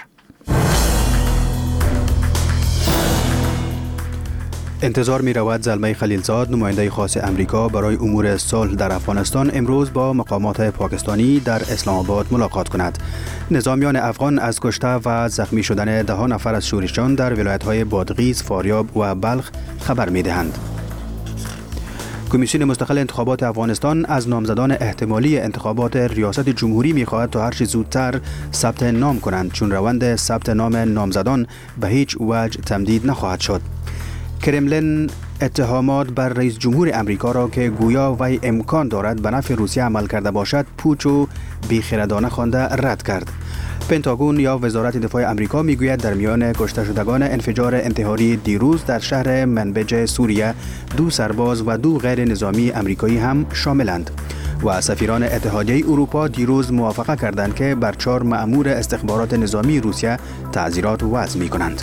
انتظار می رود زلمه خلیلزاد نماینده خاص امریکا برای امور صلح در افغانستان امروز با مقامات پاکستانی در اسلام آباد ملاقات کند. نظامیان افغان از کشته و زخمی شدن 10 نفر از شورشیان در ولایت‌های بادغیس، فاریاب و بلخ خبر می دهند. کمیسیون مستقل انتخابات افغانستان از نامزدان احتمالی انتخابات ریاست جمهوری می‌خواهد تا هر چه زودتر ثبت نام کنند، چون روند ثبت نام نامزدان به هیچ وجه تمدید نخواهد شد. کرملین اتهامات بر رئیس جمهور امریکا را که گویا وی امکان دارد به نفع روسیه عمل کرده باشد پوچ و بیخردانه خوانده رد کرد. پنتاگون یا وزارت دفاع امریکا میگوید در میان کشته شدگان انفجار انتحاری دیروز در شهر منبج سوریه 2 سرباز و 2 غیر نظامی امریکایی هم شاملند. و سفیران اتحادیه اروپا دیروز موافقه کردند که بر 4 مأمور استخبارات نظامی روسیه تعزیرات وضع می‌کنند.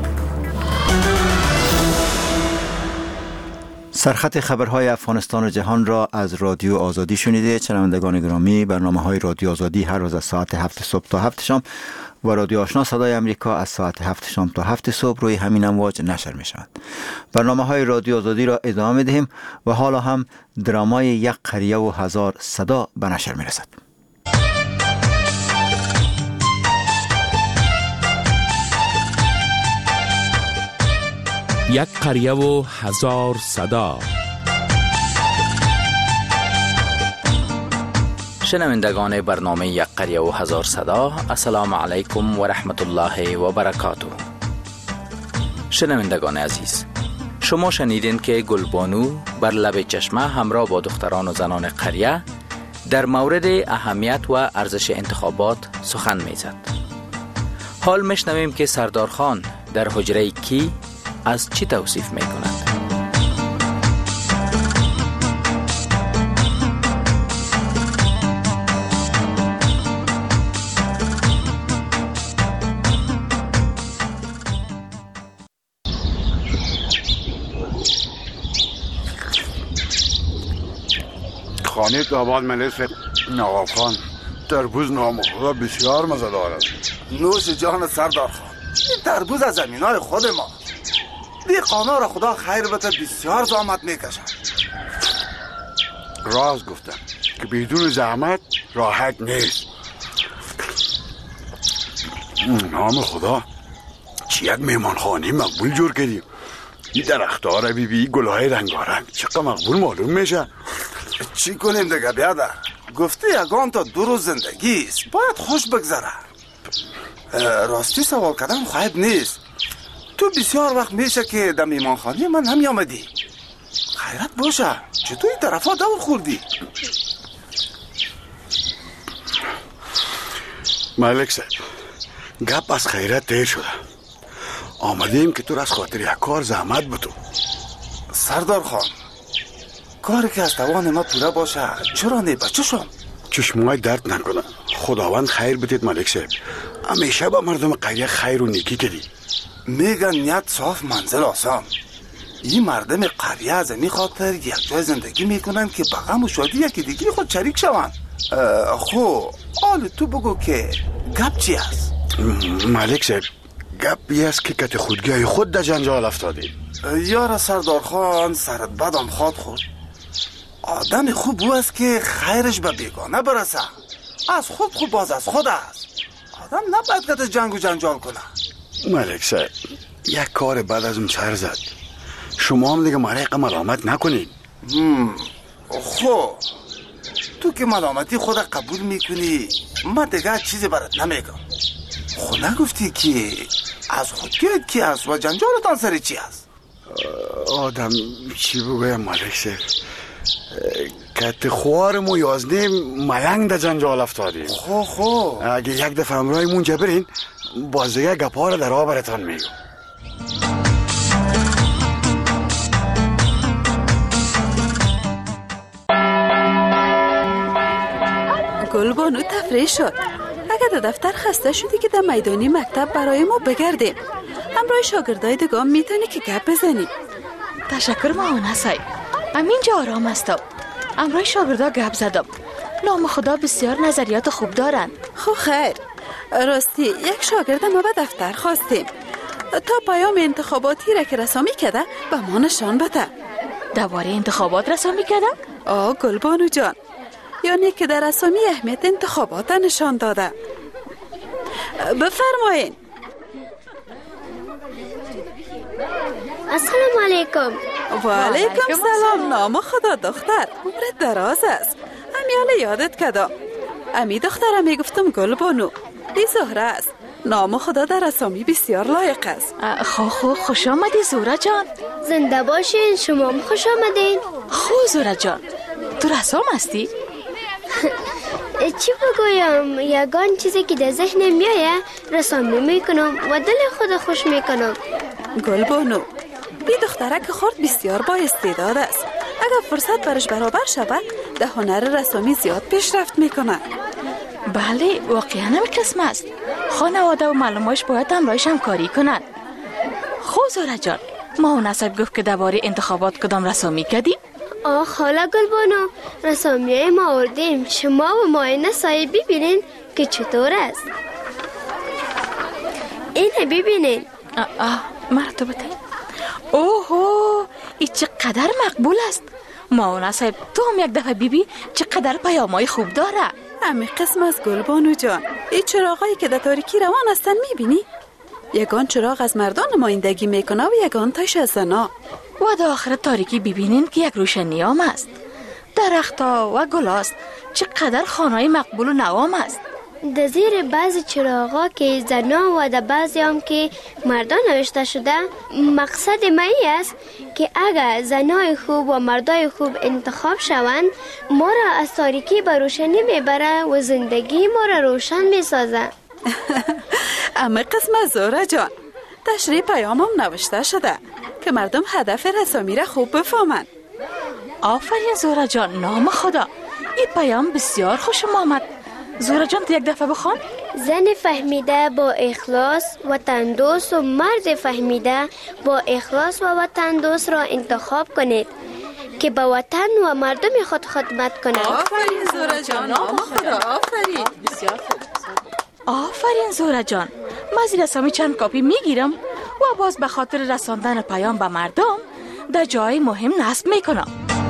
سرخط خبرهای افغانستان و جهان را از رادیو آزادی شنیده. شنوندگان گرامی، برنامه‌های رادیو آزادی هر روز از ساعت 7 صبح تا 7 شام و رادیو آشنا صدای امریکا از ساعت 7 شام تا 7 صبح روی همین امواج نشر می شود. برنامه‌های رادیو آزادی را ادامه دهیم و حالا هم درامای 1 قریه و 1000 صدا به نشر می رسد. یک قریه و 1000 صدا. شنوندگان برنامه 1 قریه و 1000 صدا، السلام علیکم و رحمت الله و برکاته. شنوندگان عزیز، شما شنیدین که گلبانو بر لب چشمه همراه با دختران و زنان قریه در مورد اهمیت و ارزش انتخابات سخن میزد. حال میشنویم که سردار خان در حجره کی از چی توصیف می کند؟ خانه داماد ملیس نواب خان تربوز نام خدا بسیار مزه دارد. نوش جان سردار خان، این تربوز از زمینای خود ما. دیقانا را خدا خیر بده، بسیار زحمت میکشن. راست گفتم که بدون زحمت راحت نیست. نام خدا چی یک میمانخانه مقبول جور کردیم. این درختار بی گلهای رنگارنگ چقدر مقبول معلوم میشه. چی کنیم دیگه بیادر؟ گفته یگان تا 2 روز زندگی است، باید خوش بگذره. راستی سوال کردن خواهد نیست. تو بسیار وقت میشه که در میمانخانه من نمی آمدی. خیرت باشه، چطور این طرفا دور خوردی؟ ملک صاحب، گپ از خیرت دیر شده. آمدیم که تو از خاطر یک کار زحمت بتو. سردار خان، کاری که از توان ما پوره باشه چرا نه بچه شم؟ چشمای درد نکنه. خداوند خیر بدید ملک صاحب. همیشه با مردم قریه خیر و نیکی کردی. میگن نیت صاف منزل آسان. این مردم قریه از این خاطر یک جای زندگی میکنن که به غم و شادی یکی دیگه خود شریک شوند. خب حال تو بگو که گپ چی است؟ ملک صاحب گپی است که کت خودگی خود در جنجال افتادی. یار سردار خان سرت بدم خواد خود. آدم خوب او است که خیرش به بیگانه برسه. از خود خوب باز از خود است. آدم نباید کت جنگ و جنجال کنه. ملک صاحب یک کار بعد از اون سر زد. شما هم دیگه مرق ملامت نکنید. خب تو که ملامتی خود قبول میکنی، من دیگه چیزی برات نمیگم. خود نگفتی که از خود که است و جنجالتان سر چی است؟ آدم چی بگویم ملک صاحب؟ کت خوارم و یازده ملنگ در جنجال افتادیم. خب اگه یک دفعه امرای مونجا برین باز دیگه گپا رو در آبرتان میگم. گلبانو تفریح شد. اگه در دفتر خسته شدی که در میدانی مکتب برای ما بگردیم. همراه شاگردای دگام میتونی که گپ بزنی. تشکر مامان سای. همینجا آرام هستم. همراه شاگردا گپ زدم. نام خدا بسیار نظریات خوب دارن. خب خیر. راستی یک شاگرد ما به دفتر خواستیم تا پیام انتخاباتی را که رسامی کرده به ما نشان بده. درباره انتخابات رسامی کرده؟ گلبانو جان، یعنی که در رسامی اهمیت انتخابات نشان داده. بفرمایین. السلام علیکم. و علیکم سلام. نام خدا دختر، عمرت دراز است. همیاله یادت کدام. امی دخترم میگفتم گلبانو. ای زهره است. نام خدا در رسامی بسیار لایق است. خوش آمدی زهره جان. زنده باشین. شما هم خوش آمدین. زهره جان تو رسام هستی؟ چی بگویم، یگان چیزی که در ذهن میایه رسامی میکنم و دل خود خوش میکنم. گلبانو بی دخترک خورد بسیار با استعداد است. اگر فرصت برش برابر شود در هنر رسامی زیاد پیشرفت میکنه. بله واقعا هم قسم است. خانواده و معلوماش باید همراهش همکاری کنند. زهره جان ما نصب گفت که درباره انتخابات کدام رسامی کردیم؟ خاله گلبانو رسامیای ما آوردیم. شما و معاینه سایه ببینین که چطور است. اینه ببینین. مرتبطه. اوهو این چقدر مقبول است. ماونا صاحب تو هم یک دفعه بیبی چقدر پیامای خوب داره. همین قسم از گلبانو جان. این چراغایی که در تاریکی روان هستن میبینی؟ یگان چراغ از مردان نمایندگی میکنه و یگان تایش از زنا. و در آخر تاریکی ببینین که یک روشنیام است. درختها و گلاست. چقدر خانه‌های مقبول و نوام است. در زیر بعضی چراغا که زنا و در بعضی هم که مردان نوشته شده، مقصد مایی است که اگر زنای خوب و مردای خوب انتخاب شوند ما را از تاریکی به روشنی میبره و زندگی ما را روشن میسازه. اما قسم زهره جان تشریح پیام هم نوشته شده که مردم هدف رسامی را خوب بفهمند. آفرین زهره جان، نام خدا این پیام بسیار خوشم آمد. زهره جان یک دفعه بخوان. زن فهمیده با اخلاص و تندوس و مرد فهمیده با اخلاص و وطن دوست را انتخاب کنید که با وطن و مردم خود خدمت کنند. آفرین زهره جان، نام خدا. آفرین بسیار خوب. آفرین زهره جان، من زیر رسامی چند کاپی میگیرم و باز به خاطر رساندن پیام به مردم در جای مهم نصب میکنم.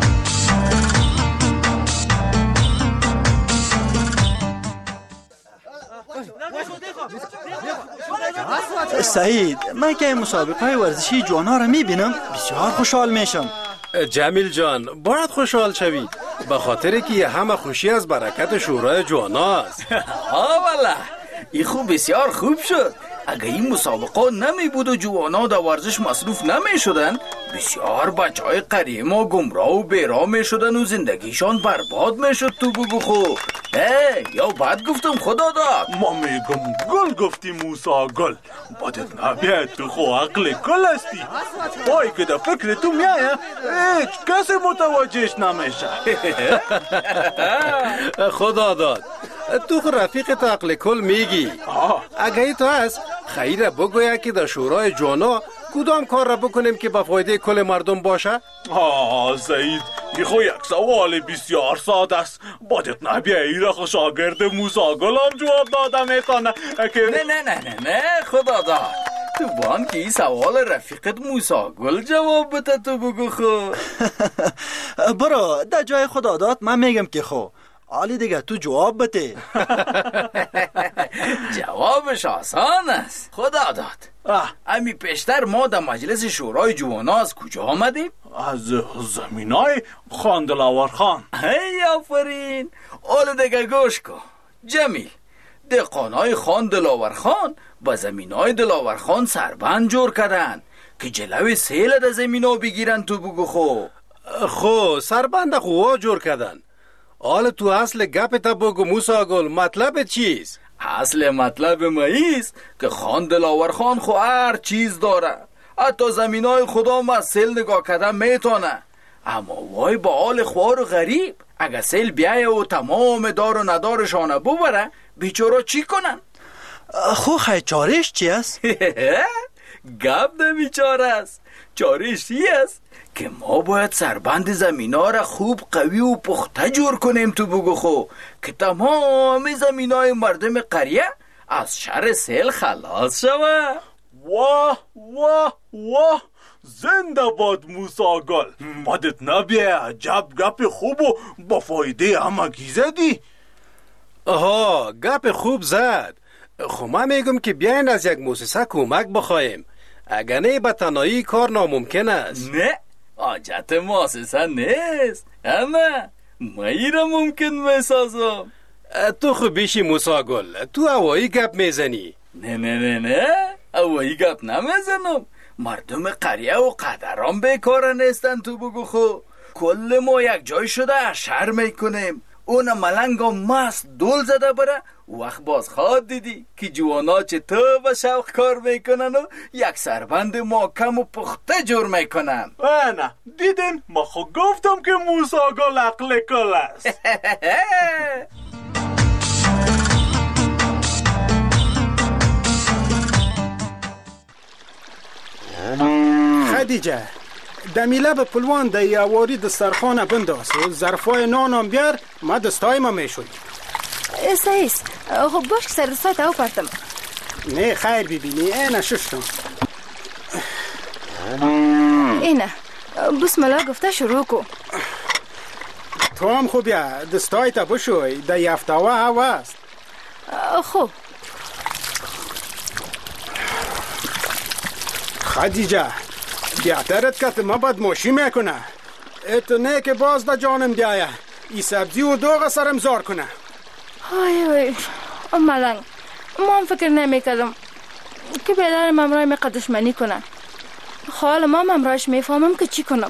سعید، من که مسابقه ورزشی جوانا را میبینم بسیار خوشحال میشم. جمیل جان باید خوشحال شوی به خاطر که همه خوشی از برکت شورای جوانا است. والله این خوب بسیار خوب شد. اگه این مسابقه نمی بود و جوانا در ورزش مصروف نمی شدن، بسیار بچه های قریه ما گمراه و بیراه می شدن و زندگیشان برباد می شد. تو بگو خو یا بد گفتم خدا داد؟ ما میگم گل گفتی موسا گل. بادت نبیاد تو خو عقل کل هستی. وای که در فکر تو میایه هیچ کسی متوجهش نمیشه. خدا داد تو خو رفیق تا عقل کل میگی. اگه تو هست خیره بگویا که در شورای جوانا کدام کار را بکنیم که به فایده کل مردم باشه؟ سعید این خو یک سوال بسیار ساده است. بادت نبیه ایره شاگرد موسا گل هم جواب داده میتونه که نه خدا داد تو بان که این سوال رفیقت موسا گل جواب بده تو بگو خو. برو در جای خدا داد من میگم که خو حالی دیگه تو جواب بده. جوابش آسان است خدا داد. امی پیشتر ما در مجلس شورای جوانا از کجا آمدیم؟ از زمینای خان دلاور خان. آفرین. حالا دیگه گوش کن جمیل. دهقانای خان دلاور خان با زمینای دلاور خان سربند جور کردن که جلوی سیل در زمینا بگیرن. تو بگو خو سربند خو جور کردن. حالا تو اصل گپ تا بگو موسا گل مطلب چیست؟ اصل مطلب ماییست که خان دلاور خان خو هر چیز داره، حتی زمینای خودم از سیل نگاه کردن میتونه. اما وای با حال خوار و غریب اگه سیل بیایه و تمام دار و ندارشانه ببره بیچارا چی کنن؟ خو خیلی چارش چی است؟ گپ نمی چاره است. چارش چی است؟ که ما باید سربند زمینا را خوب قوی و پخته جور کنیم. تو بگو خو که تمام زمینای مردم قریه از شر سیل خلاص شوه. واه واه واه زنده باد موسا گل. بادت نبیه عجب گپ خوب و با فایده همگی زدی. گپ خوب زد. خو من میگم که بیاین از یک موسسه کمک بخوایم. اگر نه به تنهایی کار ناممکن است. نه حاجت موسسه نیست، اما مایی را ممکن میسازم. تو خو بیشی موسا گل تو هوایی گپ میزنی. نه هوایی گپ نمیزنم. مردم قریه و قدران بیکار نیستن. تو بگو خو کل ما یک جای شده شر میکنیم. اون ملنگا مست دول زده بره. وقت باز خواد دیدی که جوانا چطور با شوق کار میکنن و یک سربند محکم و پخته جور میکنن. نه دیدین ما خود گفتم که موسا گل عقل کل است. خدیجه دمیله به پلوان ده یواری دسترخانه بنداز و ظرفای نانم بیار. ما دستای ما میشوی. سعیست خب باش که سر دستای تاو پرتم. نه خیر ببینی اینه ششتم. اینه بسم الله گفته شروع کو. تو هم خوب بیا دستای تا بشوی ده یفتاوه هوا است. خوب خدیجه بیعترت که ما بدماشی میکنه. اتو نه که باز دا جانم دیایه ای سبزی و دوغ سرم زار کنه. های ملنگ ما هم فکر نمیکردم که بیدار ممرای می قدشمنی کنه. حالا ما ممرایش میفهمم که چی کنم.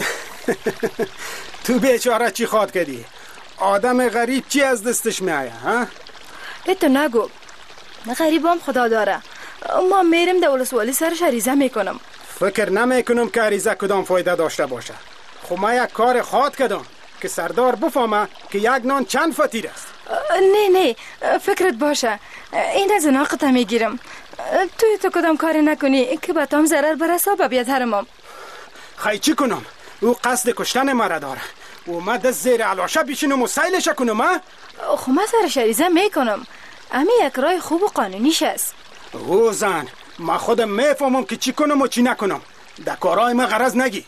تو بیچاره چی خواد کردی؟ آدم غریب چی از دستش میایه ها؟ اتو نگو غریب هم خدا داره. ما میرم در ولسوالی سرش عریضه میکنم. فکر نمیکنم که عریضه کدام فایده داشته باشه. خب ما یک کار خواد کردم که سردار بفهمه که یک نان چند فطیر است. نه فکرت باشه این از ناقت میگیرم. تو کدام کاری نکنی که به تام ضرر برسه به بیاد حرمم. خیلی چی کنم؟ او قصد کشتن مرا داره و ما دست زیر علاشه بیشینم و سیلش کنم. خب ما سرش عریضه میکنم. امی یک رای خوب و قانونیش است. او زن ما خودم میفهمم که چی کنم و چی نکنم. در کارهای ما غرض نگی.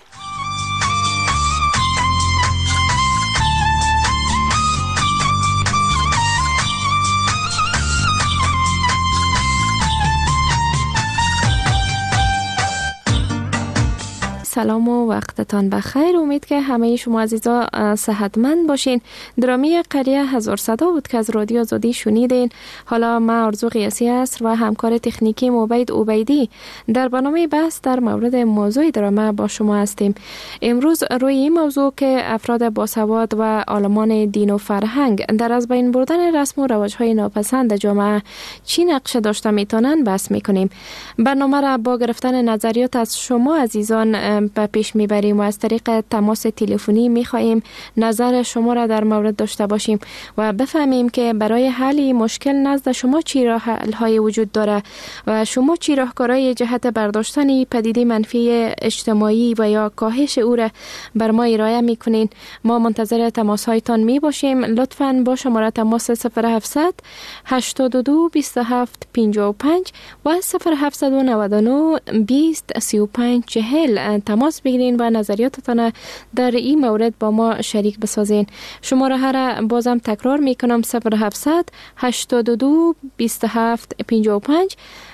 سلام و وقتتان بخیر. امید که همه شما عزیزا صحتمند باشین. درامی قریه هزار صدا بود که از رادیو آزادی شنیدین. حالا من آرزو قیاسی است و همکار تکنیکی عبید عبیدی در برنامه بحث در مورد موضوع درامه با شما هستیم. امروز روی این موضوع که افراد باسواد و عالمان دین و فرهنگ در از بین بردن رسم و رواج‌های ناپسند جامعه چی نقش داشته میتونن بحث میکنیم. برنامه را با گرفتن نظریات از شما عزیزان به پیش میبریم و از طریق تماس تلفنی میخواهیم نظر شما را در مورد داشته باشیم و بفهمیم که برای حل مشکل نزد شما چی راه حل‌های وجود داره و شما چی راهکارهای جهت برداشتن پدیده منفی اجتماعی و یا کاهش او را بر ما ارائه میکنین. ما منتظر تماس هایتان می باشیم. لطفاً با شماره تماس 0700 82 27 55 و 0799 20 35 40 تماس بگیرین و نظریاتتان در این مورد با ما شریک بسازین. شماره را بازم تکرار میکنم: 0700 82 27 55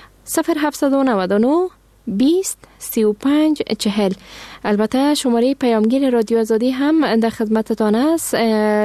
0799 20 35 40. البته شماره پیامگیر رادیو آزادی هم در خدمتتان است: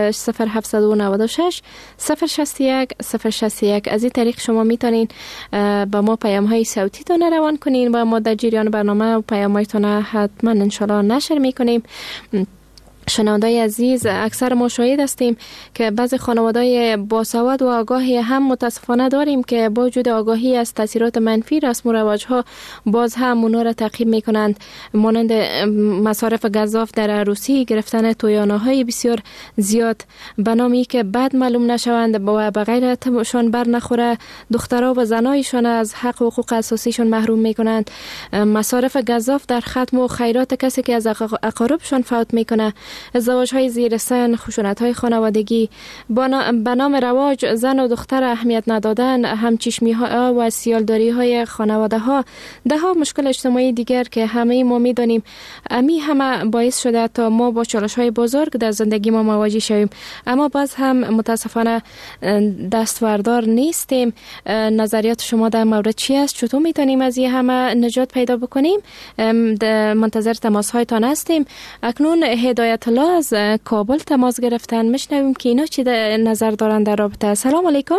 0796 061 061. از این طریق شما میتونین با ما پیام های صوتی تان روان کنین و ما در جریان برنامه و پیام هایتان حتما انشالله نشر میکنیم. شنوندای عزیز، اکثر ما شاهد هستیم که بعضی خانواده‌های باسواد و آگاهی هم متاسفانه داریم که با وجود آگاهی از تاثیرات منفی رسم و رواج‌ها باز هم اونا را تعقیب می‌کنند، مانند مصارف گزاف در عروسی، گرفتن تویانه‌های بسیار زیاد به نامی که بعد معلوم نشوند و به غیرتشان بر نخوره، دخترها و زنایشان از حق و حقوق اساسیشون محروم می‌کنند، مصارف گزاف در ختم و خیرات کسی که از اقاربشان فوت می‌کنه، ازدواج‌های زیر سن، خشونت‌های خانوادگی، به نام رواج زن و دختر اهمیت ندادن، همچشمی‌ها و سیالداری‌های خانواده‌ها، ده‌ها مشکل اجتماعی دیگر که همه ما می‌دانیم. امی همه باعث شده تا ما با چالش‌های بزرگ در زندگی ما مواجه شویم، اما باز هم متاسفانه دستوردار نیستیم. نظریات شما در مورد چی است؟ چطور می‌تونیم از این همه نجات پیدا بکنیم؟ منتظر تماس‌هایتان هستیم. اکنون هدایت الله از کابل تماس گرفتن. میشنویم که اینا چی نظر دارن در رابطه. سلام علیکم.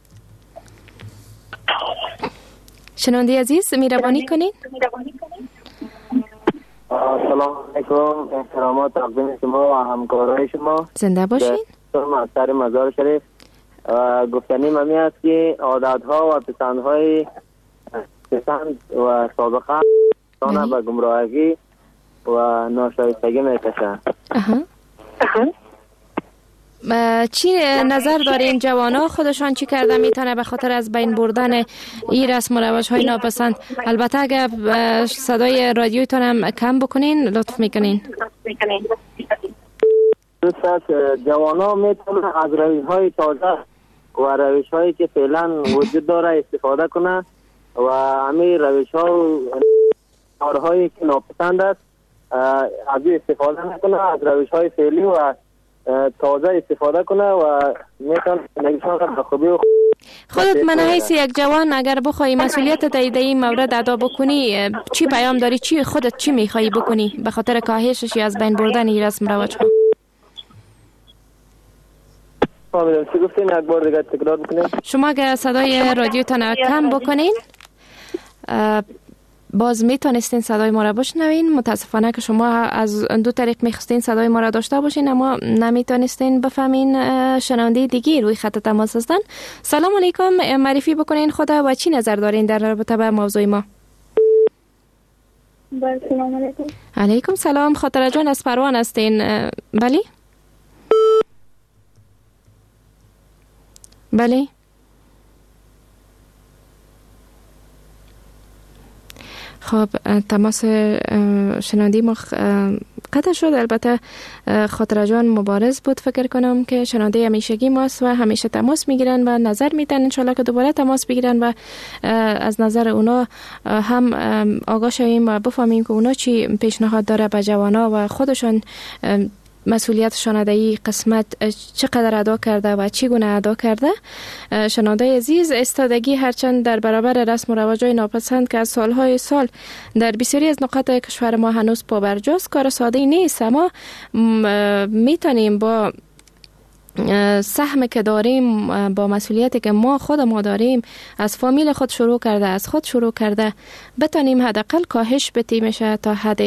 شنونده عزیز مهربانی کنین. سلام علیکم. احترامات تقدیم شما و همکارای شما. زنده باشین. مستر مزار شریف. گفتنی ممی است که عادت‌ها و پسندهای پسند و سابقه تانه به گمراهی و ناشایستگی میکشن. چی نظر دارین جوانا خودشان چی کرده میتونه به خاطر از بین بردن این رسم و رواج های ناپسند؟ البته اگر صدای رادیویتون هم کم بکنین لطف میکنین. دوست است جوانا میتونه از روش های تازه و روش هایی که فعلا وجود داره استفاده کنه و همین روش ها و کارهایی که ناپسند است از استفاده نکنه، از روش های فعلی و تازه استفاده کنه و میتونه نگیشان را خوبی و خودت من حیث یک جوان اگر بخوای مسئولیت در این مورد ادا بکنی چی پیام داری؟ چی خودت چی میخوایی بکنی به خاطر کاهشش یا از بین بردن این رسم رواج ها؟ چی گفتین؟ یک بار دیگه تکرار بکنین. شما اگر صدای رادیوتان کم بکنین باز میتونستین صدای ما را بشنوین. متاسفانه که شما از دو طریق میخواستین صدای ما را داشته باشین اما نمیتونستین بفهمین شنونده دیگه روی خط تماس هستن. سلام علیکم. معرفی بکنین خدا و چی نظر دارین در رابطه با موضوع ما؟ سلام علیکم. علیکم سلام. خاطره جان از پروان هستین؟ بله بله. خب تماس شنوندی ما قطع شد. البته خاطره جان مبارز بود، فکر کنم که شنونده همیشگی ماست و همیشه تماس میگیرن و نظر میدن. انشالله که دوباره تماس بگیرن و از نظر اونا هم آگاه شویم و بفهمیم که اونا چی پیشنهاد داره به جوانا و خودشان مسئولیتشان در این قسمت چقدر ادا کرده و چگونه ادا کرده. شنونده عزیز، استادگی هرچند در برابر رسم و رواج‌های ناپسند که از سالهای سال در بسیاری از نقاط کشور ما هنوز پابرجاست کار ساده نیست، اما میتونیم با سهمی که داریم، با مسئولیتی که ما داریم، از فامیل خود شروع کرده، از خود شروع کرده، بتانیم حداقل کاهش بدیم تا حد.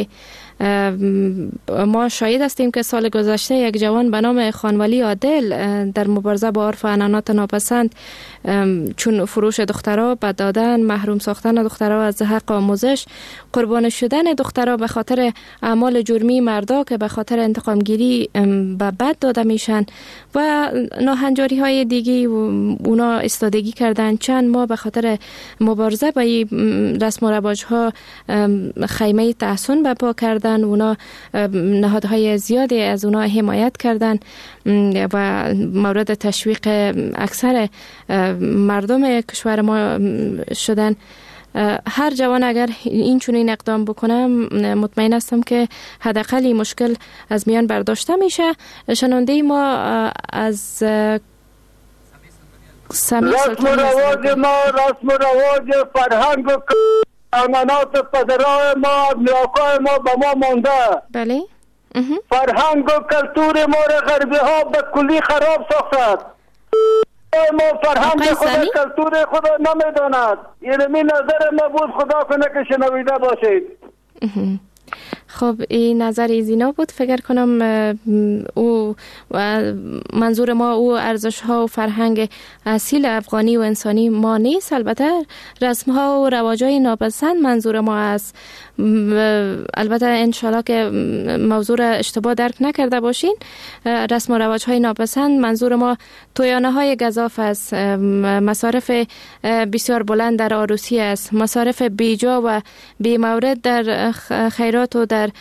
ما شاهد هستیم که سال گذشته یک جوان به نام خانولی عادل در مبارزه با عرف و عنعنات ناپسند چون فروش دخترها، بد دادن، محروم ساختن دخترها از حق آموزش، قربان شدن دخترها به خاطر اعمال جرمی مردا که به خاطر انتقام گیری به بد داده میشن و ناهنجاری های دیگی اونا استادگی کردن. چند ما به خاطر مبارزه با این رسم و رواج ها خیمه تحسن برپا کردن، اونا نهادهای زیادی از اونا حمایت کردن و مورد تشویق اکثر مردم کشور ما شدن. هر جوان اگر این چنین اقدام بکنه مطمئن هستم که حداقل این مشکل از میان برداشته میشه. شنونده ما از رسم و رواج ما، رسم و رواج فرهنگ و عنعنات پدرای ما، نیاکای ما به ما مانده. بله. فرهنگ و کلتور ما را غربی ها به کلی خراب ساختند. ما فرهنگ خود کلتور خود نمیداند. یعنی نظر ما بود، خدا کنه که شنویده باشید. خب این نظر ایزینا بود. فکر کنم او منظور ما او ارزش ها و فرهنگ اصیل افغانی و انسانی ما نیست. البته رسم ها و رواج های ناپسند منظور ما است. البته انشالله که موضوع را اشتباه درک نکرده باشین. رسم و رواج های ناپسند منظور ما تویانه های گزاف است، مصارف بسیار بلند در عروسی است، مصارف بیجا و بی مورد در خیرات و در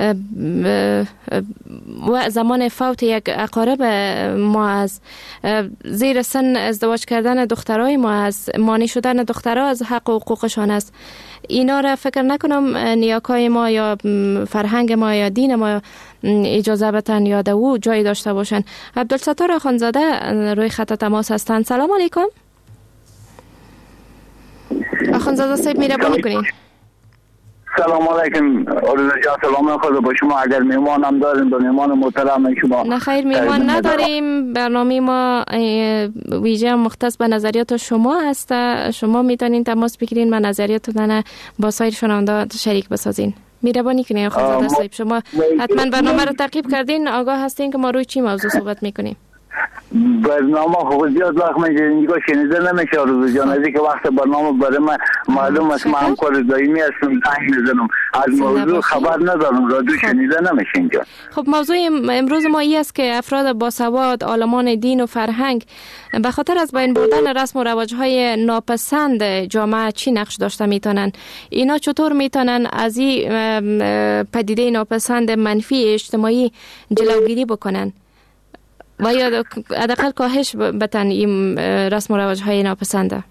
و زمان فوت یک اقارب ما است، زیر سن ازدواج کردن دخترای ما است، مانع شدن دخترها از حق و حقوقشان است. اینا را فکر نکنم نیاکای ما یا فرهنگ ما یا دین ما اجازه بتن یا او جایی داشته باشن. عبدالستار آخوندزاده روی خط تماس هستند. سلام علیکم. آخوندزاده صاحب مهربانی کنید. سلام علیکم. آرزو جان سلام خود با شما. اگر میهمان هم داریم به میهمان محترم شما. نه خیر، میهمان نداریم. برنامه ما ویژه مختص به نظریات شما هست. شما میتونین تماس بگیرین و نظریاتتون با سایر شنونده شریک بسازین. مهربانی کنید آقا صاحب. شما حتما برنامه رو تعقیب کردین، آگاه هستین که ما روی چی موضوع صحبت میکنیم. برنامه خود زیاد وقت من اینجا شنیده نمیشه آرزو جان. از اینکه وقت برنامه برای من معلوم است، من هم کار دائمی هستم، تنگ میزنم، از موضوع خبر ندارم، رادیو شنیده نمیشه اینجا. خب موضوع امروز ما این است که افراد باسواد، عالمان دین و فرهنگ به خاطر از بین بردن رسم و رواج‌های ناپسند جامعه چی نقش داشته میتونن؟ اینا چطور میتونن از این پدیده ناپسند منفی اجتماعی جلوگیری بکنن و یا حداقل کاهش بتن این رسم و رواج های ناپسنده؟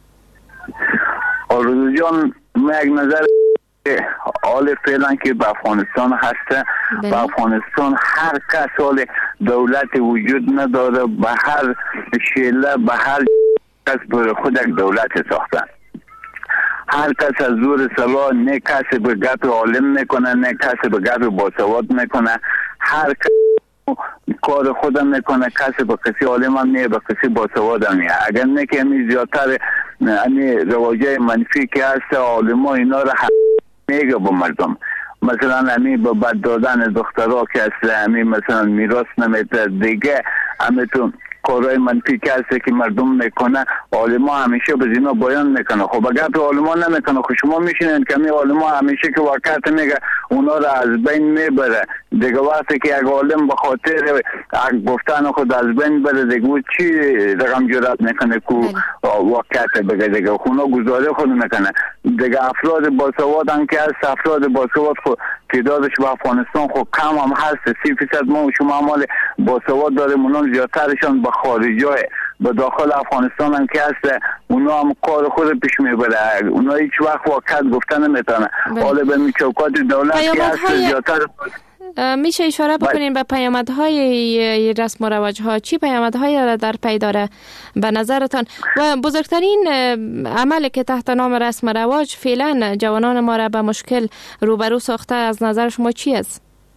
آرزو جان، من یک نظر حال فعلا که به افغانستان هسته، به افغانستان هر کس حال دولت وجود نداره، به هر شیله به هر کس بر خود یک دولت ساختن. هر کس از زور سلا، نه کسی به گپ عالم میکنه، نه کسی به گپ باسواد میکنه، هر کس کار خودم میکنه، کسی با کسی عالم هم نیه، با کسی باسواد هم نیه. اگر نه که همی زیادتر همی رواجه منفی که هست، عالم ها اینا را میگه با مردم. مثلا همی با بد دادن دخترها که هست، همی مثلا میراث نمیده دیگه، همی تو کارهای منفی که هست که مردم میکنه، عالما همیشه به اینا بیان میکنه. خب اگر تو عالما نمیکنه، خب شما میشینین که می عالما همیشه که واقعیت میگه اونا را از بین میبره. دیگه وقتی که یک عالم به خاطر گفتن خود از بین بره، دیگه چی رقم جرات میکنه که واقعیت بگه؟ دیگه اونا گزاره خود میکنه. دیگه افراد باسواد هم که هست، افراد باسواد خود تعدادش به افغانستان خب کم هم هست، 30% ما و شما مال باسواد داریم، اونا زیادترشان به خارجای به داخل افغانستان هم که هست، اونا هم کار خود پیش میبره. اونا هیچ وقت واقعیت گفتن نمیتونه. حالا به چوکات دولت که هست زیادتر میشه اشاره بکنین به پیامدهای رسم و رواج‌ها؟ چی پیامدهایی را در پی داره به نظرتان؟ و بزرگترین عملی که تحت نام رسم و رواج فعلا جوانان ما را به مشکل روبرو ساخته از نظر شما چی است؟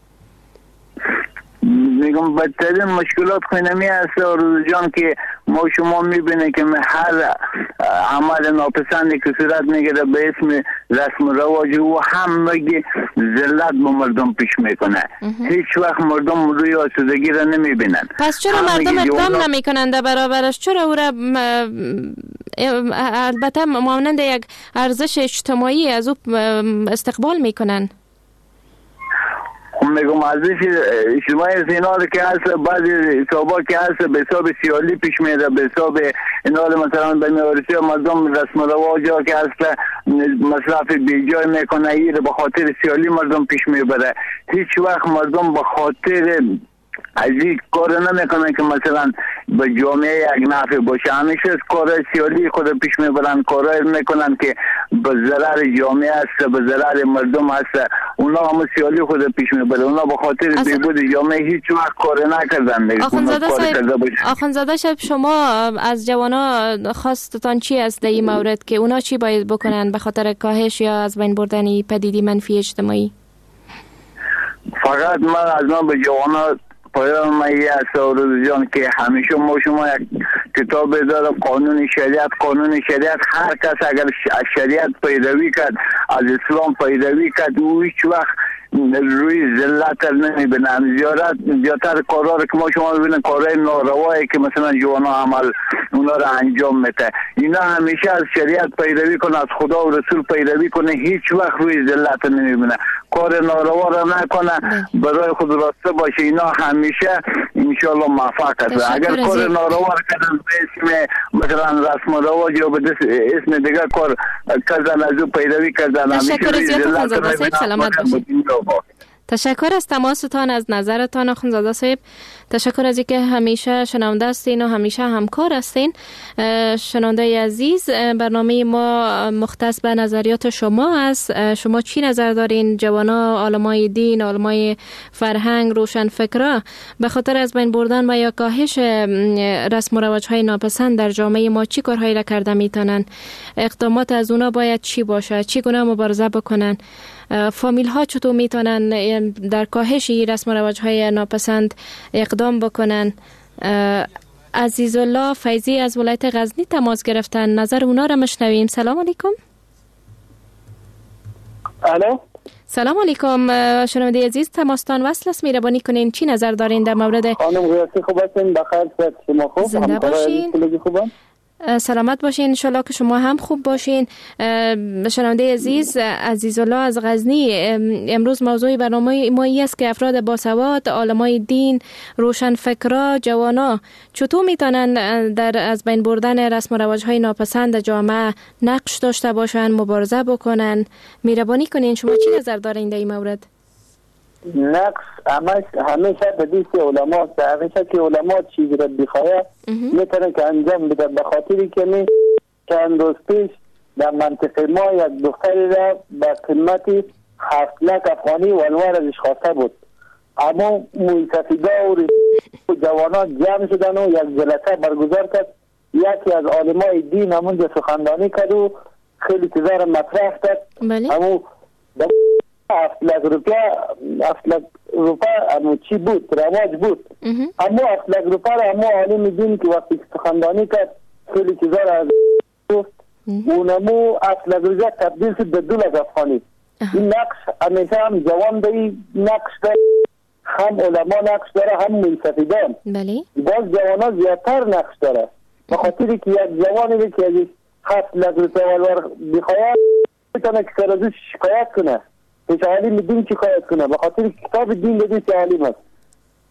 میگم بدترین مشکلات خونمی است آرزو جان که ما شما میبینه که هر عمل ناپسندی که صورت میگیره به اسم رسم و رواج و هم میگه ذلت به مردم پیش میکنه. هیچ وقت مردم روی آسودگی را نمیبینن. پس چرا مردم اقدام نمیکنند در برابرش؟ چرا او را البته مانند یک ارزش اجتماعی از او استقبال میکنن؟ میگم ارزش اجتماعی اینا که هست بعضی حسابا که هست به حساب سیالی پیش میره، به حساب اینا مثلا به میارسی مردم رسم و رواج ها که هست مصرف بیجای میکنه، ایره به خاطر سیالی مردم پیش میبره. هیچ وقت مردم به خاطر از این کار نمیکنن که مثلا به جامعه یک نفع باشه. همیشه از کارهای سیالی خود پیش میبرن، کارهای میکنن که به ضرر جامعه است، به ضرر مردم است. اونا هم سیالی خود پیش میبرن. اونا به خاطر بهبود جامعه هیچ وقت کار نکردن. آخوندزاده صاحب، شما از جوانا خواستتان چی است در این مورد که اونا چی باید بکنن به خاطر کاهش یا از بین بردن پدیده منفی اجتماعی؟ فقط من از ما به جوانا پایان مایی است آرزو جان که همیشه ما شما یک کتاب داره قانون شریعت هر کس اگر از شریعت پیروی کرد، از اسلام پیروی کرد، او هیچ وقت روی ذلت نمیبینن. زیادتر کارها که ما شما ببینن کارهای ناروایی که مثلا جوانا عمل اونا رو انجام میده، اینا همیشه از شریعت پیروی کنه، از خدا و رسول پیروی کنه، هیچ وقت روی ذلت نمیبینه. کار ناروا را نکنه، برای خود راسته باشه. اینا همیشه انشالله موفق است. اگر کار ناروا کردن به اسم مثلا رسم و رواج یا به اسم دیگه کار کردن، از او پیروی کردن، همیشه روی ذلت نمیبینه. تشکر از تماستان، از نظرتان آخوندزاده صاحب. تشکر از اینکه همیشه شنونده هستین و همیشه همکار هستین. شنونده عزیز، برنامه ما مختص به نظریات شما است. شما چی نظر دارین؟ جوانا، عالمای دین، عالمای فرهنگ، روشن فکرا به خاطر از بین بردن و یا کاهش رسم و رواج‌های ناپسند در جامعه ما چی کارهایی را کرده میتونن؟ اقدامات از اونا باید چی باشه؟ چی گونه مبارزه بکنن؟ فامیل ها چطور میتونن در کاهش رسم و رواج های ناپسند اقدام بکنن؟ عزیزالله فیضی از ولایت غزنی تماس گرفتن، نظر اونا را مشنویم. سلام علیکم. الو، سلام علیکم. شنونده عزیز، تماستان وصل است، مهربانی کنین چی نظر دارین در مورد؟ خانم غیاثی خوب هستین؟ بخیر، شما خوب؟ زنده باشین. سلامت باشین، انشالله که شما هم خوب باشین. شنونده عزیز، عزیزالله از غزنی، امروز موضوع برنامه ما است که افراد باسواد، عالمای دین، روشن فکرا، جوانا چطور میتونن در از بین بردن رسم و رواج‌های ناپسند جامعه نقش داشته باشن، مبارزه بکنن؟ مهربانی کنین شما چی نظر دارین در این مورد؟ نقص همیشه به دست علما است. همیشه که علما چیزی را بخواه میتونه که انجام بده. به خاطری که می چند روز پیش در منطقه ما یک دختری را به قیمت 7 لک افغانی ولور ازش خواسته بود، اما موسفیدا و جوانان جمع شدن و یک جلسه برگزار کرد. یکی از علمای دین همونجا سخنرانی کرد و خیلی چیزا را مطرح کرد. اما 7 لک روپیه اما چی بود؟ رواج بود. اما 7 لک روپیه را اما عالم دین که وقتی سخنرانی کرد خیلی چیزا را از گفت، اونمو 7 لک روپیه تبدیل شد به 2 لک افغانی. این نقش همیشه هم جوان دایی نقش داره، هم علما نقش داره، هم منصفیدان. باز جوانا زیادتر نقش داره، به خاطری که یک جوانی که از 7 لک روپیه ولور بخواهد میتونه که سر ازش شکایت کنه، پیش عالم دین شکایت کنه، به خاطر کتاب دین به دست عالم است.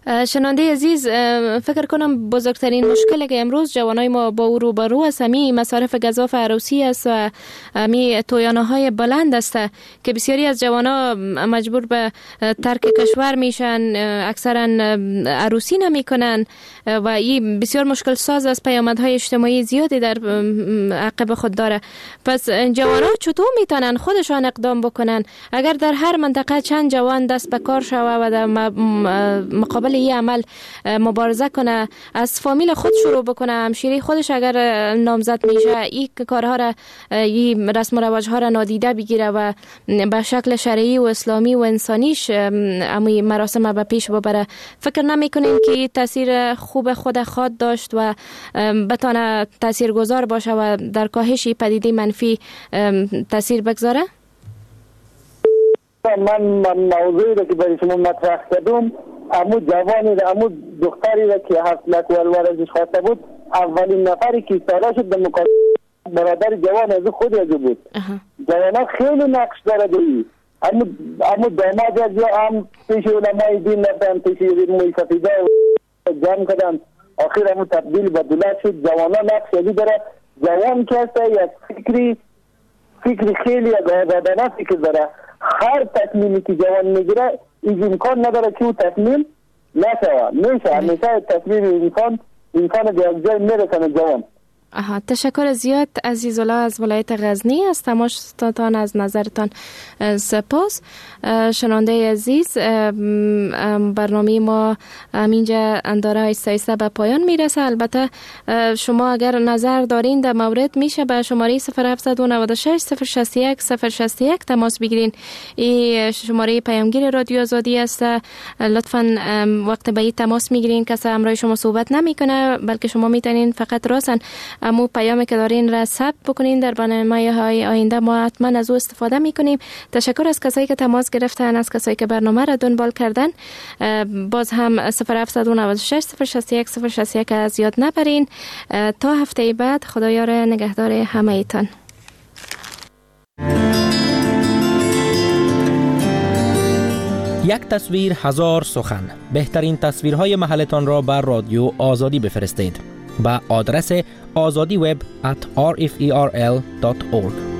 شنونده عزیز، فکر کنم بزرگترین مشکلی که امروز جوانای ما با او روبرو است همی مصارف گزاف عروسی است و همی تویانه های بلند است که بسیاری از جوانا مجبور به ترک کشور میشن، اکثرا عروسی نمیکنن و این بسیار مشکل ساز است، پیامدهای اجتماعی زیادی در عقب خود داره. پس جوانا چطور میتونن خودشان اقدام بکنن اگر در هر منطقه چند جوان دست به کار شوه و در مقابل این عمل مبارزه کنه، از فامیل خود شروع بکنه، همشیره خودش اگر نامزد میشه این کارها را، این رسم و رواج ها را نادیده بگیره و به شکل شرعی و اسلامی و انسانیش امی مراسم به پیش ببره. فکر نمیکنین که تاثیر خوب خود خود داشت و بتونه تاثیرگذار باشه و در کاهش پدیده منفی تاثیر بگذاره؟ من موضوعی را که برای شما مطرح کردم، امو جوانی را، امو دختری را که حفلت و الورزش خواسته بود، اولین نفری که سالا شد در مقابل برادر جوان از خود از بود. جوانا خیلی نقش داره دوی. امو داماد از یا هم پیش علمای دین رفتن، پیش علمای سفیده جمع کردن، آخر امو تبدیل به دولت شد. جوانا نقش یادی داره. جوان که هسته یک فکری خیلی آزادانه فکر داره. هر تصمیمی که جوان میگیره این امکان نداره که او تصمیم نشوه. میشه همیشه تصمیم امکان به از جای میرسنه جوان. تشکر زیاد عزیزالله از ولایت غزنی. از تماشاتان از نظرتان سپاس. شنونده عزیز، برنامه ما اینجا داره ایسته به پایان میرسه. البته شما اگر نظر دارین در مورد میشه به شماره 0796 061 061 تماس بگیرین. این شماره پیامگیر رادیو آزادی است. لطفاً وقت به این تماس میگیرین کسی همراه شما صحبت نمیکنه، بلکه شما میتونین فقط راسن امو پیامی که دارین را ثبت بکنین. در برنامه‌های آینده ما حتما از او استفاده میکنیم. تشکر از کسایی که تماس گرفتن، از کسایی که برنامه را دنبال کردن. باز هم 0796 061 061 از یاد نبرین. تا هفته بعد، خدایار نگهدار همه ایتان. یک تصویر هزار سخن. بهترین تصویرهای محلتان را بر رادیو آزادی بفرستید. با آدرس azadiweb@rferl.org.